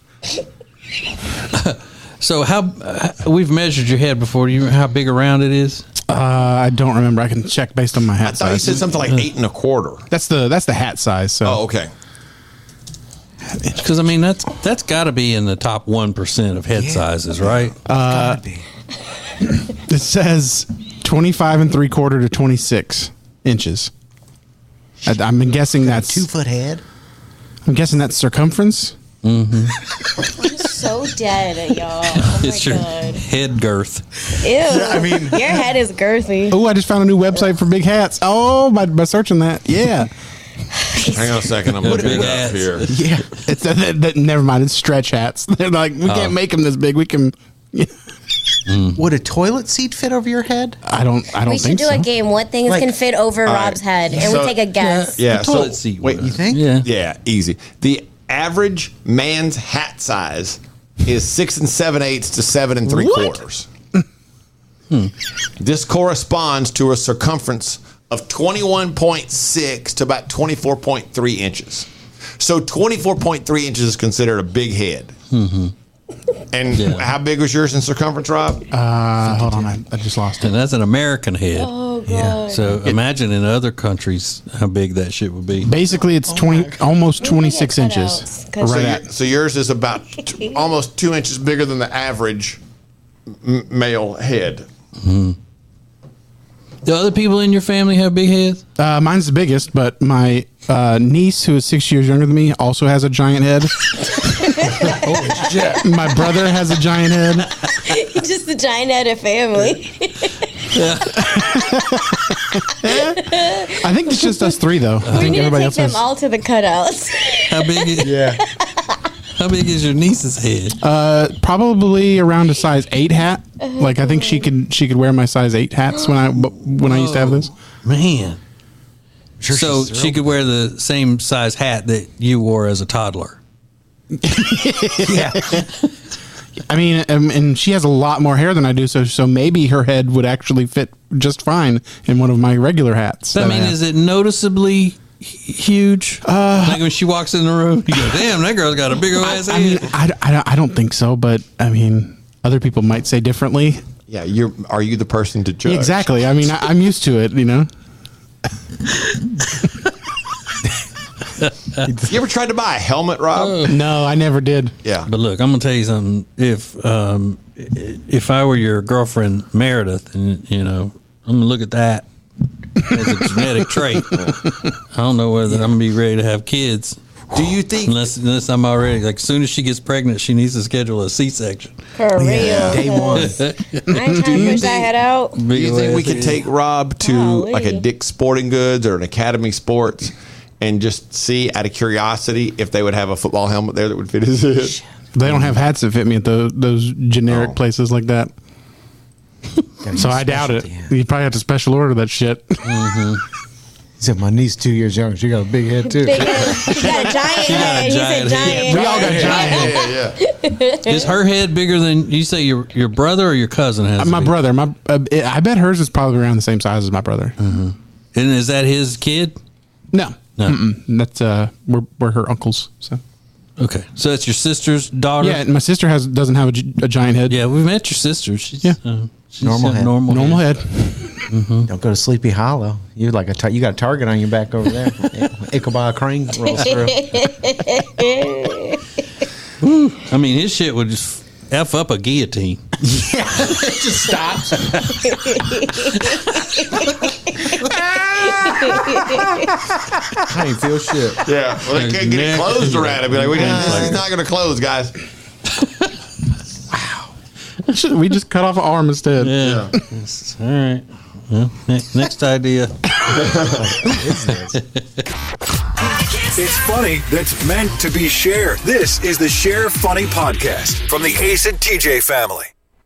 So how uh, we've measured your head before? Do you remember how big around it is? Uh, I don't remember. I can check based on my I hat thought you size. said something like eight and a quarter. That's the that's the hat size. So Oh, okay. Because I mean that's that's got to be in the top one percent of head sizes, right? uh, it says twenty-five and three quarter to twenty-six inches. I, I'm guessing that's Two foot head. I'm guessing that's circumference. I'm so dead, y'all. Oh It's my your God. head girth. Ew. I mean, your head is girthy. Oh, I just found a new website for big hats. Oh, by, by searching that, yeah, Hang on a second. I'm What looking big it up ass. here. yeah. It's uh, that, that, never mind. It's stretch hats. They're like we can't make them this big. We can. Yeah. Would a toilet seat fit over your head? I don't. I don't We should think do so. a game. What things Like- can fit over All Rob's right. head? And So- we take a guess. Yeah. So, Toilet seat. wait, would. you think? Yeah. Yeah, easy. The average man's hat size is six and seven eighths to seven and three What? quarters. This corresponds to a circumference of twenty-one point six to about twenty-four point three inches. So twenty-four point three inches is considered a big head. Mm-hmm. And how big was yours in circumference, Rob? Uh, hold on, I, I just lost And it. that's an American head. Oh, God. So imagine in other countries how big that shit would be. Basically, it's twenty, almost twenty-six We need to get inches. cutouts, 'cause- So, Right your- at. so yours is about t- almost two inches bigger than the average m- male head. Do other people in your family have big heads? Uh, mine's the biggest, but my uh, niece, who is six years younger than me, also has a giant head. My brother has a giant head. Just a giant headed family. I think it's just us three, though. I we think need to everybody take else them has. all to the cutouts. How big is Yeah. how big is your niece's head? Uh, probably around a size eight hat. Like I think she could she could wear my size eight hats when I when I used to have this. Man. Sure So she's she could wear the same size hat that you wore as a toddler. Yeah. I mean, um, and she has a lot more hair than I do, so so maybe her head would actually fit just fine in one of my regular hats. I mean, is it noticeably huge? Uh, like when she walks in the room, you go, "Damn, that girl's got a big old ass I, I head." mean, I, I, I don't think so, but I mean, other people might say differently. Yeah, you're. Are you the person to judge? Exactly. I mean, I, I'm used to it, you know. You ever tried to buy a helmet, Rob? No, I never did. Yeah, but look, I'm gonna tell you something. If um, if I were your girlfriend Meredith, and you know, I'm gonna look at that as a genetic trait. I don't know whether I'm gonna be ready to have kids. Do you think unless unless I'm already like as soon as she gets pregnant, she needs to schedule a C-section. For real, Day one. I ain't trying to push that head out. Do you think we could take Rob to Golly. like a Dick's Sporting Goods or an Academy Sports and just see, out of curiosity, if they would have a football helmet there that would fit his head? They don't have hats that fit me at those those generic Oh. places like that. So I doubt it. You probably have to special order that shit. Mm-hmm. He said, my niece two years younger. She got a big head, too. Big head. She got a giant She got a head. He said giant giant. head. We all got giant head. Yeah, yeah. Is her head bigger than you say your your brother or your cousin has? Uh, to my be? brother, my uh, I bet hers is probably around the same size as my brother. And is that his kid? No, No. Mm-mm. That's uh, we're we're her uncles. So Okay, so that's your sister's daughter. yeah, and my sister has doesn't have a, gi- a giant head. Yeah, we met your sister. She's, Yeah. uh, she's Normal got head. normal, Normal head. Don't go to Sleepy Hollow. You like a tar- you got a target on your back over there. Ichabod Crane rolls through. I mean, his shit would just f up a guillotine. Yeah, it just stops. I ain't feel shit. Yeah, well, they can't get it closed around it. Be like, we this is not going to close, guys. Should we just cut off an arm instead? Yeah. All right. Well, ne- next idea. It's funny that's meant to be shared. This is the Share Funny Podcast from the Ace and T J family.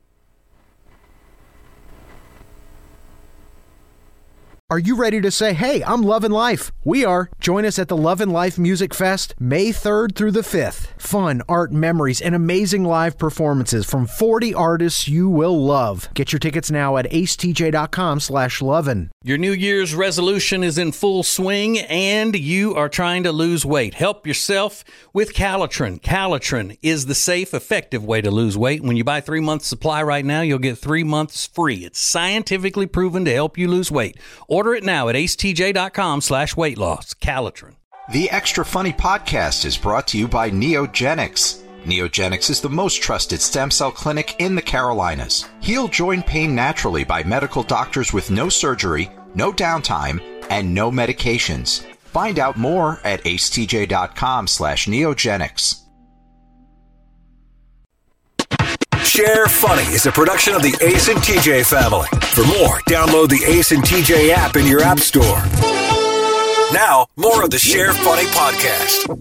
Are you ready to say, hey, I'm loving life? We are. Join us at the Love and Life Music Fest, May third through the fifth. Fun, art, memories, and amazing live performances from forty artists you will love. Get your tickets now at acetj.com slash lovin'. Your New Year's resolution is in full swing and you are trying to lose weight. Help yourself with Calitrin. Calitrin is the safe, effective way to lose weight. When you buy three months supply right now, you'll get three months free. It's scientifically proven to help you lose weight. Order it now at acetj.com slash weight loss. Calitrin. The Extra Funny podcast is brought to you by Neogenics. Neogenics is the most trusted stem cell clinic in the Carolinas. Heal joint pain naturally by medical doctors with no surgery, no downtime, and no medications. Find out more at acetj.com slash neogenics. Share Funny is a production of the Ace and T J family. For more, download the Ace and T J app in your app store. Now, more of the Share Funny podcast.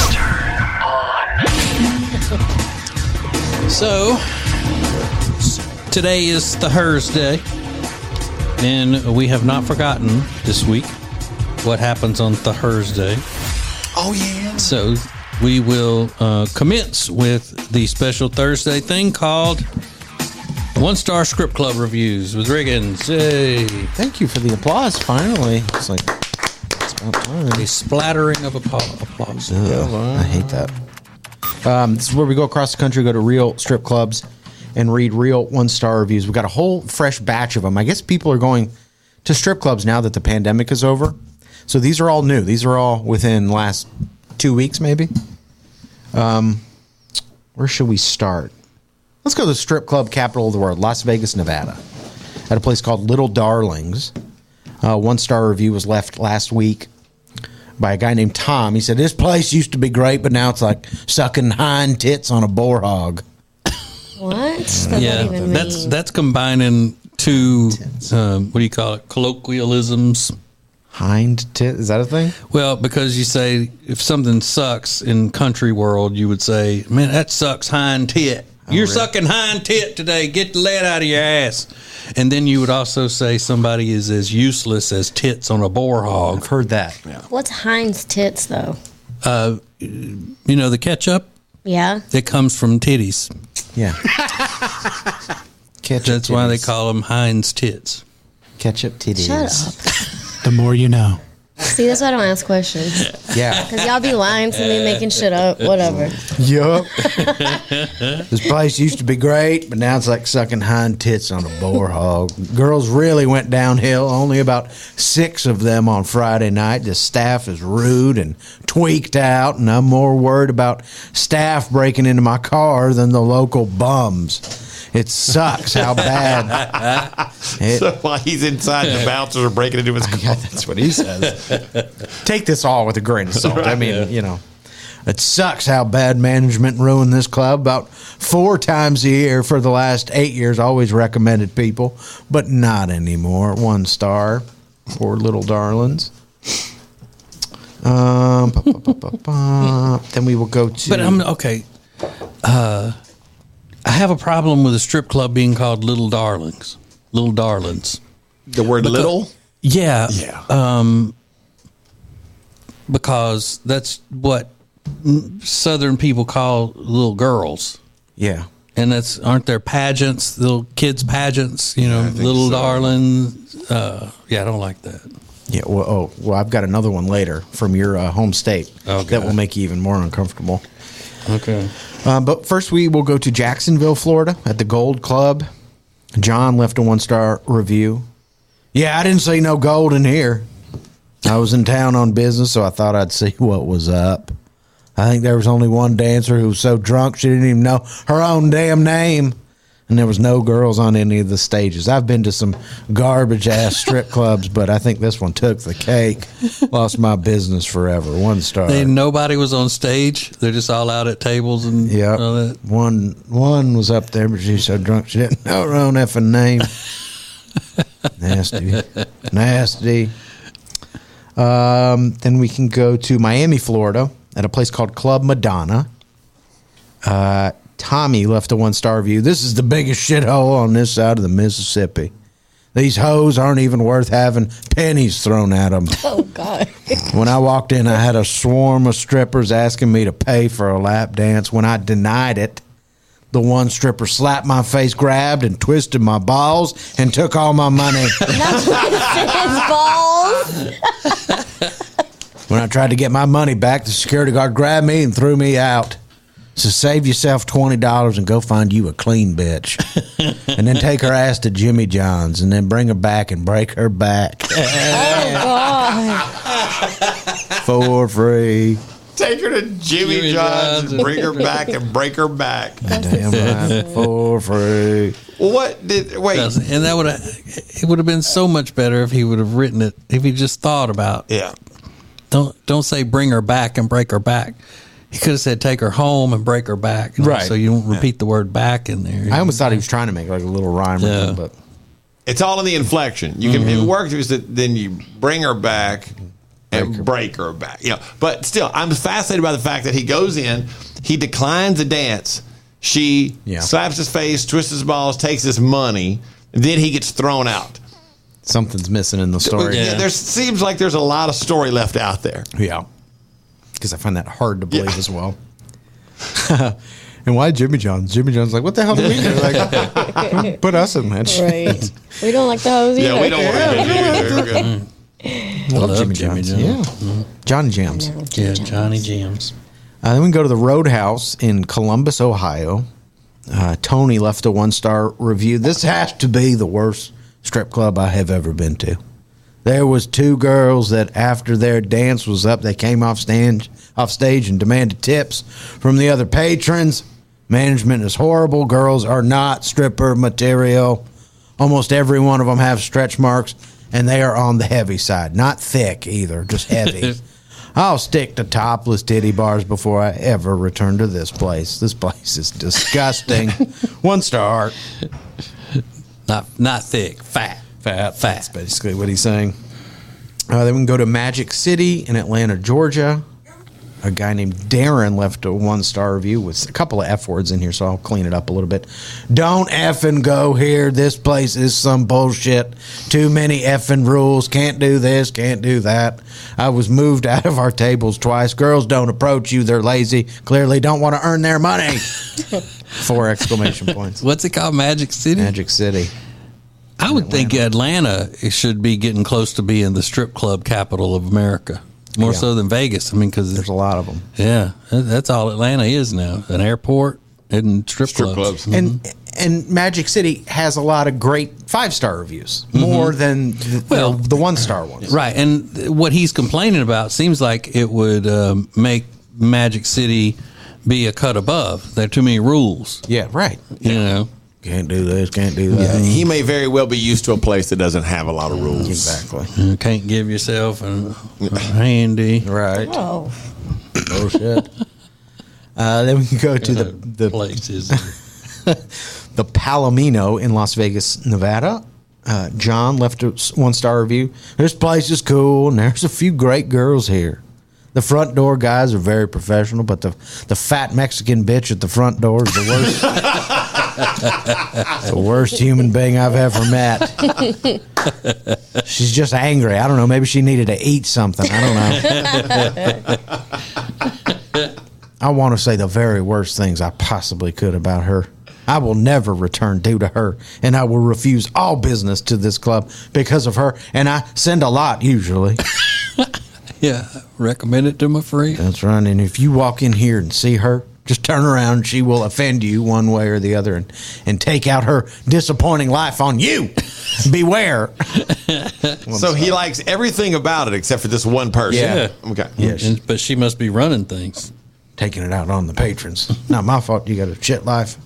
So, today is Thursday, and we have not forgotten this week what happens on Thursday. Oh, yeah. So, we will uh, commence with the special Thursday thing called One Star Script Club Reviews with Riggins. Hey. Thank you for the applause, finally. It's like, it's about time. A splattering of appa- applause. Ugh, I hate that. Um, this is where we go across the country, go to real strip clubs, and read real one-star reviews. We've got a whole fresh batch of them. I guess people are going to strip clubs now that the pandemic is over. So these are all new. These are all within last two weeks, maybe. Um, where should we start? Let's go to the strip club capital of the world, Las Vegas, Nevada, at a place called Little Darlings. Uh, one-star review was left last week by a guy named Tom. He said, this place used to be great, but now it's like sucking hind tits on a boar hog. What? Does that Yeah, even that's mean? that's combining two, um, what do you call it, colloquialisms. Hind tit? Is that a thing? Well, because you say if something sucks in country world, you would say, man, that sucks hind tit. You're really? sucking hind tit today. Get the lead out of your ass. And then you would also say somebody is as useless as tits on a boar hog. I've heard that. What's Heinz tits, though? Uh, you know, the ketchup? Yeah. It comes from titties. Yeah. Ketchup That's why they titties. call them Heinz tits. Ketchup titties. Shut up. The more you know. See, that's why I don't ask questions. Yeah. Because y'all be lying to me, making shit up, whatever. Yup. This place used to be great, but now it's like sucking hind tits on a boar hog. Girls really went downhill. Only about six of them on Friday night. The staff is rude and tweaked out, and I'm more worried about staff breaking into my car than the local bums. It sucks how bad. It, So while he's inside, the bouncers are breaking into his car. yeah, that's what he says. Take this all with a grain of salt. I mean, you know, it sucks how bad management ruined this club. About four times a year for the last eight years, always recommended people, but not anymore. One star. Poor little darlings. Um, ba, ba, ba, ba, ba. Then we will go to. But I'm okay. Uh, I have a problem with a strip club being called Little Darlings. Little Darlings. The word Because- little? Yeah. Yeah. Um, because that's what mm, Southern people call little girls. Yeah. And that's aren't there pageants, little kids pageants, you know, I think little so. darlings. Uh, yeah, I don't like that. Yeah, well, oh, well, I've got another one later from your uh, home state Okay. that will make you even more uncomfortable. Okay. Um, but first, we will go to Jacksonville, Florida, at the Gold Club. John left a one-star review. Yeah, I didn't see no gold in here. I was in town on business, so I thought I'd see what was up. I think there was only one dancer who was so drunk she didn't even know her own damn name. And there was no girls on any of the stages. I've been to some garbage-ass strip clubs, but I think this one took the cake. Lost my business forever. One star. And nobody was on stage. They're just all out at tables and Yeah, all that. one one was up there, but she's so drunk she didn't know her own effing name. Nasty, nasty. Um, then we can go to Miami, Florida, at a place called Club Madonna. Uh, Tommy left a one star review. This is the biggest shithole on this side of the Mississippi. These hoes aren't even worth having pennies thrown at them. Oh, God. When I walked in, I had a swarm of strippers asking me to pay for a lap dance. When I denied it, the one stripper slapped my face, grabbed and twisted my balls, and took all my money. His balls. When I tried to get my money back, the security guard grabbed me and threw me out. So save yourself twenty dollars and go find you a clean bitch. And then take her ass to Jimmy John's and then bring her back and break her back. Oh, God. For free. Take her to Jimmy, Jimmy John's John's. and bring her back and break her back. Damn right. For free. Well, what did wait? And that would have it would have been so much better if he would have written it, if he just thought about Yeah, don't don't say bring her back and break her back. He could have said take her home and break her back. You know, Right. So you don't repeat the word back in there. I almost thought he was trying to make like a little rhyme or Yeah. something, but it's all in the inflection. You can Mm-hmm. it works is that then you bring her back and break her back. You know, but still, I'm fascinated by the fact that he goes in, he declines a dance. She Yeah. slaps his face, twists his balls, takes his money, and then he gets thrown out. something's missing in the story. Yeah, Yeah. there seems like there's a lot of story left out there. Yeah. Because I find that hard to believe Yeah. as well. And why Jimmy John's? Jimmy John's like, what the hell do we do? Like, put us in that shit. Right. We don't like the hose either. Yeah, we don't want to be either. Love, Love Jimmy, Jimmy John's. John's. Yeah. Johnny Jams. Yeah, Johnny Jams. Uh, then we can go to the Roadhouse in Columbus, Ohio. Uh, Tony left a one-star review. This has to be the worst strip club I have ever been to. There was two girls that after their dance was up, they came off stage, off stage and demanded tips from the other patrons. Management is horrible. Girls are not stripper material. Almost every one of them have stretch marks, and they are on the heavy side. Not thick either, just heavy. I'll stick to topless titty bars before I ever return to this place. This place is disgusting. One star. Not not thick, fat. Fat. That's basically what he's saying. Uh, then we can go to Magic City in Atlanta, Georgia. a guy named Darren left a one-star review with a couple of F words in here, so I'll clean it up a little bit. Don't effing go here. This place is some bullshit. Too many effing rules. Can't do this, can't do that. I was moved out of our tables twice. Girls don't approach you. They're lazy. Clearly don't want to earn their money. Four exclamation points. What's it called? Magic City? Magic City. I would think Atlanta should be getting close to being the strip club capital of America. More Yeah. so than Vegas. I mean, because there's a lot of them. Yeah, that- that's all Atlanta is now: an airport and strip, Strip clubs. clubs. And and Magic City has a lot of great five-star reviews, more than the, Well- the, the one-star ones. Right, and what he's complaining about seems like it would um, make Magic City be a cut above. There are too many rules. Yeah, right. You know, Can't do this, can't do Yeah, that. he may very well be used to a place that doesn't have a lot of rules. Exactly. you can't give yourself a, a handy. Right. Oh. Oh, shit. Uh, then we can go to the, the places. the Palomino in Las Vegas, Nevada. Uh, John left a one-star review. This place is cool, and there's a few great girls here. The front door guys are very professional, but the the fat Mexican bitch at the front door is the worst. the worst human being I've ever met. She's just angry. I don't know. Maybe she needed to eat something. I don't know. I want to say the very worst things I possibly could about her. I will never return due to her, and I will refuse all business to this club because of her, and I send a lot usually. Yeah, recommend it to my friend. That's right, and if you walk in here and see her, just turn around, and she will offend you one way or the other and, and take out her disappointing life on you. Beware. So he likes everything about it except for this one person. Yeah. Okay. Yes. And- but she must be running things. Taking it out on the patrons. Not my fault you got a shit life.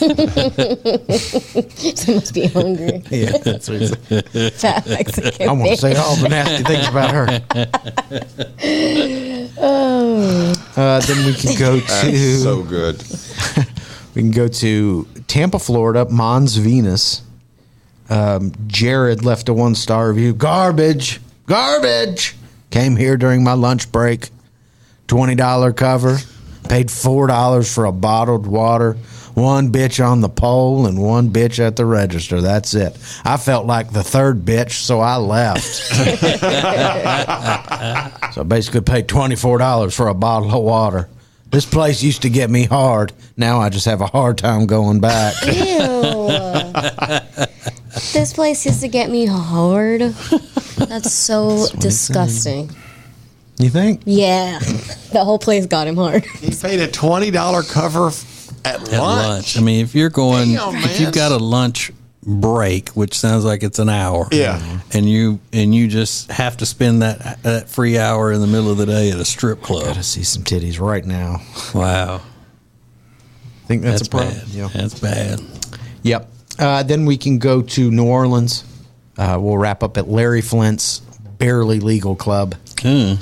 She must be hungry. Yeah, that's what he said. Fat Mexican. I want to say all the nasty things about her. Oh. Uh, then we can go to That's so good. we can go to Tampa, Florida. Mons Venus. Um, Jared left a one star review. Garbage, garbage. Came here during my lunch break. Twenty dollar cover. Paid four dollars for a bottled water. One bitch on the pole and one bitch at the register. That's it. I felt like the third bitch, so I left. So I basically paid twenty-four dollars for a bottle of water. This place used to get me hard. Now I just have a hard time going back. Ew. This place used to get me hard. That's so disgusting. You think? Yeah. The whole place got him hard. He paid a twenty dollar cover f- at, At lunch. lunch. I mean, if you're going, Damn, if man. you've got a lunch break, which sounds like it's an hour, Yeah. and you and you just have to spend that that free hour in the middle of the day at a strip club. Gotta see some titties right now. Wow, Think that's, that's, a problem. bad. Yeah. That's bad. Yep. Uh, then we can go to New Orleans. Uh, we'll wrap up at Larry Flint's Barely Legal Club. Hmm.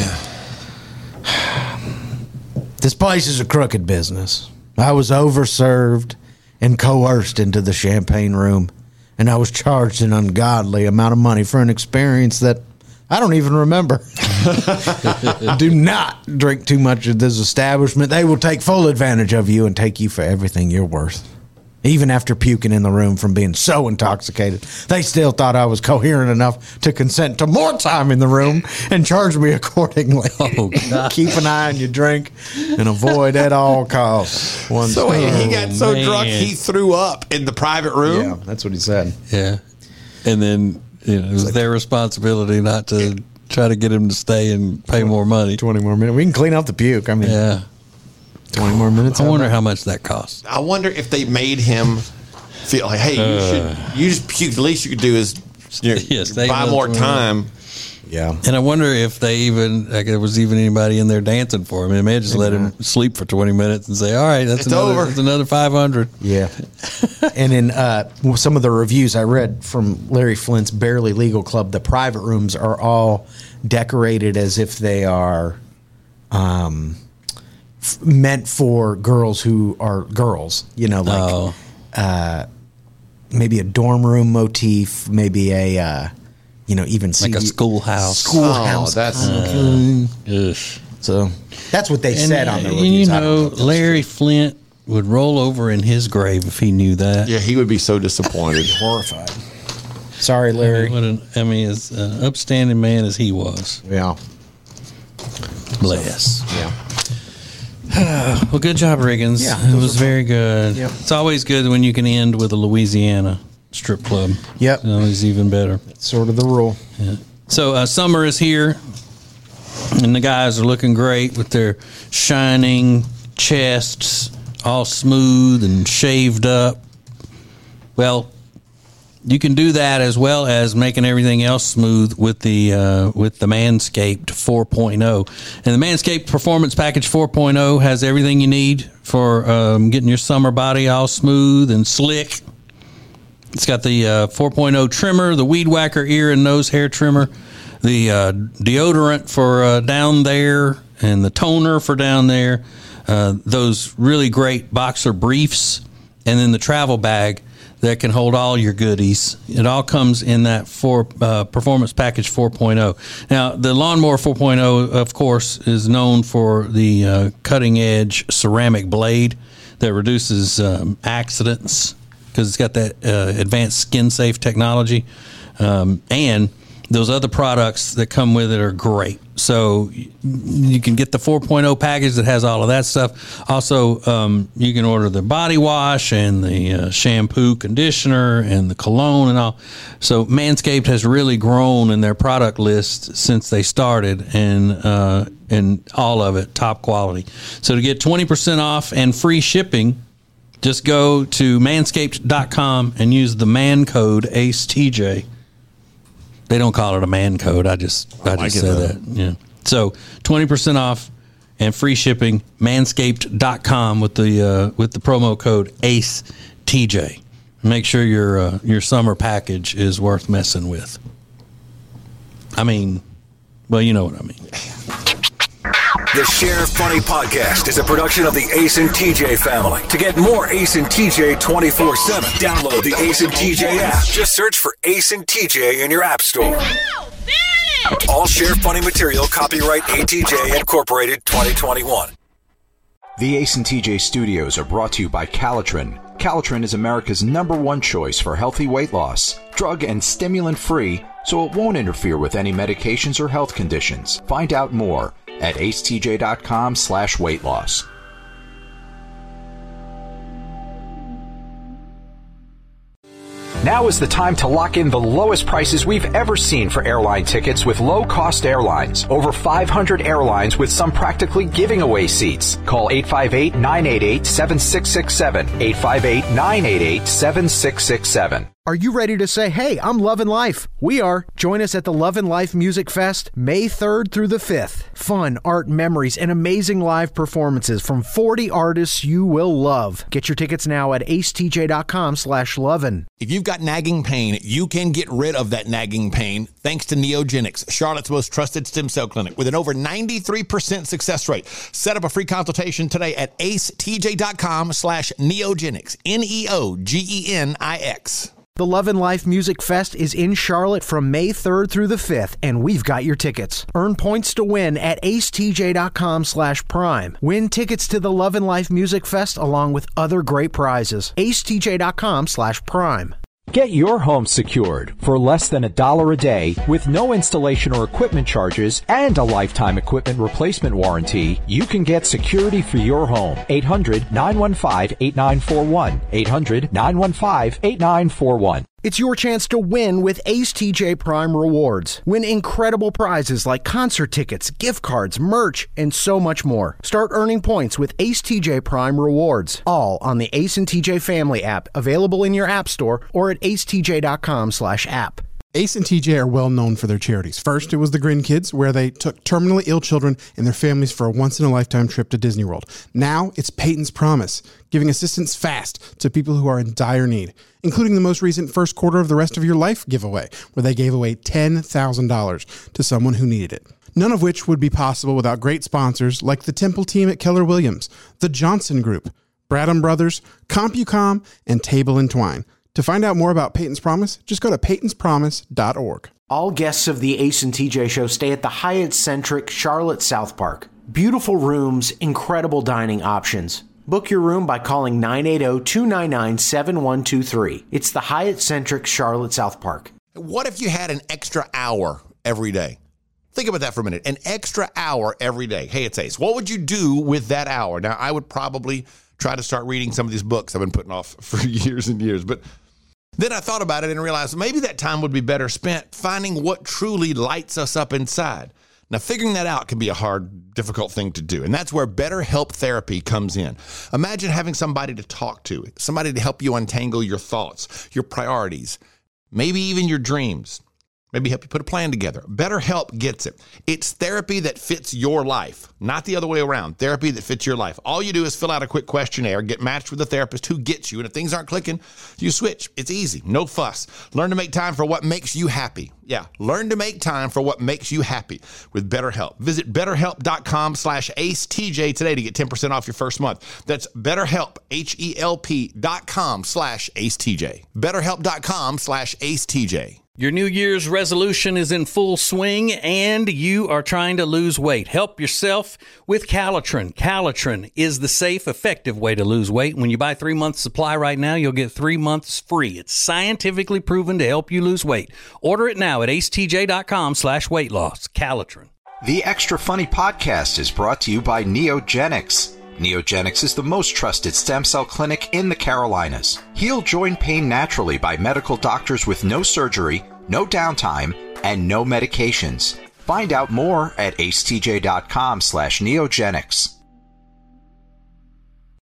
This place is a crooked business. I was overserved and coerced into the champagne room, and I was charged an ungodly amount of money for an experience that I don't even remember. Do not drink too much at this establishment. They will take full advantage of you and take you for everything you're worth. Even after puking in the room from being so intoxicated, they still thought I was coherent enough to consent to more time in the room and charge me accordingly. Oh, God. Keep an eye on your drink and avoid at all costs. One So wait, he got so man. drunk he threw up in the private room. Yeah, that's what he said. Yeah, and then you know, it was their responsibility not to try to get him to stay and pay more money. twenty more minutes. We can clean up the puke. I mean, Yeah, twenty more minutes. I out wonder there. how much that costs. I wonder if they made him feel like, hey, you should you just puke. The least you could do is you know, Yeah, stay buy another more twenty time. Yeah. And I wonder if they even like there was even anybody in there dancing for him. They may have just let him sleep for twenty minutes and say, "All right, that's It's another, over. that's another five hundred." Yeah. And in uh, some of the reviews I read from Larry Flint's Barely Legal Club, the private rooms are all decorated as if they are um, f- meant for girls who are girls. You know, like Oh. uh, maybe a dorm room motif, maybe a, uh, you know, even Like a C D schoolhouse. Schoolhouse. Oh, that's- kind of thing. Ugh. So that's what they And, said on the and reviews. you I don't know, if that's Larry Flint would roll over in his grave if he knew that. Yeah, he would be so disappointed. Horrified. Sorry, Larry. I mean, what an, I mean, as uh, upstanding man as he was. Yeah. Bless. Yeah. Well, good job, Riggins. Yeah, it those was were very good. Yep. It's always good when you can end with a Louisiana strip club. Yep. It's always even better. That's sort of the rule. Yeah. So uh, summer is here, and the guys are looking great with their shining chests, all smooth and shaved up. Well, you can do that as well as making everything else smooth with the uh, with the Manscaped four point oh. And the Manscaped Performance Package four point oh has everything you need for um, getting your summer body all smooth and slick. It's got the uh, four point oh trimmer, the Weed Whacker ear and nose hair trimmer, the uh, deodorant for uh, down there, and the toner for down there, uh, those really great boxer briefs, and then the travel bag that can hold all your goodies. It all comes in that four, uh, Performance Package four point oh. Now, the Lawnmower four point oh, of course, is known for the uh, cutting-edge ceramic blade that reduces um, accidents because it's got that uh, advanced skin-safe technology. Um, and those other products that come with it are great. So you can get the four point oh package that has all of that stuff. Also, um, you can order the body wash and the uh, shampoo, conditioner, and the cologne and all. So Manscaped has really grown in their product list since they started, and uh, and all of it top quality. So to get twenty percent off and free shipping, just go to manscaped dot com and use the man code A C E T J. They don't call it a man code. I just I, I just said that. that. Yeah. So twenty percent off and free shipping. manscaped dot com with the uh, with the promo code A C E T J. Make sure your uh, your summer package is worth messing with. I mean, well, you know what I mean. The Sheriff Funny Podcast is a production of the Ace and T J family. To get more Ace and T J twenty-four seven, download the Ace and T J app. Just search for Ace and T J in your app store. All Sheriff Funny material, copyright A T J Incorporated twenty twenty-one. The Ace and T J studios are brought to you by Calitrin. Calitrin is America's number one choice for healthy weight loss. Drug and stimulant free, so it won't interfere with any medications or health conditions. Find out more at acetj.com slash weight loss. Now is the time to lock in the lowest prices we've ever seen for airline tickets with low-cost airlines. Over five hundred airlines with some practically giving away seats. Call eight five eight, nine eight eight, seven six six seven. eight five eight, nine eight eight, seven six six seven. Are you ready to say, hey, I'm loving life? We are. Join us at the Love and Life Music Fest, May third through the fifth. Fun, art, memories, and amazing live performances from forty artists you will love. Get your tickets now at acetj.com slash lovin'. If you've got nagging pain, you can get rid of that nagging pain thanks to Neogenics, Charlotte's most trusted stem cell clinic with an over ninety-three percent success rate. Set up a free consultation today at acetj.com slash neogenics, N E O G E N I X. The Love and Life Music Fest is in Charlotte from May third through the fifth, and we've got your tickets. Earn points to win at acetj.com slash prime. Win tickets to the Love and Life Music Fest along with other great prizes. acetj.com slash prime. Get your home secured for less than a dollar a day with no installation or equipment charges and a lifetime equipment replacement warranty. You can get security for your home. eight hundred, nine one five, eight nine four one. eight hundred, nine one five, eight nine four one. It's your chance to win with Ace T J Prime Rewards. Win incredible prizes like concert tickets, gift cards, merch, and so much more. Start earning points with Ace T J Prime Rewards. All on the Ace and T J Family app, available in your app store or at acetj.com slash app. Ace and T J are well known for their charities. First, it was the Grin Kids, where they took terminally ill children and their families for a once-in-a-lifetime trip to Disney World. Now, it's Peyton's Promise, giving assistance fast to people who are in dire need, including the most recent First Quarter of the Rest of Your Life giveaway, where they gave away ten thousand dollars to someone who needed it. None of which would be possible without great sponsors like the Temple team at Keller Williams, the Johnson Group, Bradham Brothers, CompuCom, and Table and Twine. To find out more about Peyton's Promise, just go to peytons promise dot org. All guests of the Ace and T J Show stay at the Hyatt Centric Charlotte South Park. Beautiful rooms, incredible dining options. Book your room by calling nine eight zero, two nine nine, seven one two three. It's the Hyatt Centric Charlotte South Park. What if you had an extra hour every day? Think about that for a minute. An extra hour every day. Hey, it's Ace. What would you do with that hour? Now, I would probably try to start reading some of these books I've been putting off for years and years. But then I thought about it and realized maybe that time would be better spent finding what truly lights us up inside. Now, figuring that out can be a hard, difficult thing to do. And that's where BetterHelp Therapy comes in. Imagine having somebody to talk to, somebody to help you untangle your thoughts, your priorities, maybe even your dreams. Maybe help you put a plan together. BetterHelp gets it. It's therapy that fits your life, not the other way around. Therapy that fits your life. All you do is fill out a quick questionnaire, get matched with a therapist who gets you, and if things aren't clicking, you switch. It's easy. No fuss. Learn to make time for what makes you happy. Yeah, learn to make time for what makes you happy with BetterHelp. Visit betterhelp.com slash AceTJ today to get ten percent off your first month. That's BetterHelp, H-E-L-P dot com slash AceTJ. BetterHelp.com slash AceTJ. Your New Year's resolution is in full swing and you are trying to lose weight. Help yourself with Calitrin. Calitrin is the safe, effective way to lose weight. When you buy three months supply right now, you'll get three months free. It's scientifically proven to help you lose weight. Order it now at acetj.com slash weight loss. Calitrin. The Extra Funny podcast is brought to you by Neogenics. Neogenics is the most trusted stem cell clinic in the Carolinas. Heal joint pain naturally by medical doctors with no surgery, no downtime, and no medications. Find out more at acetj.com slash neogenics.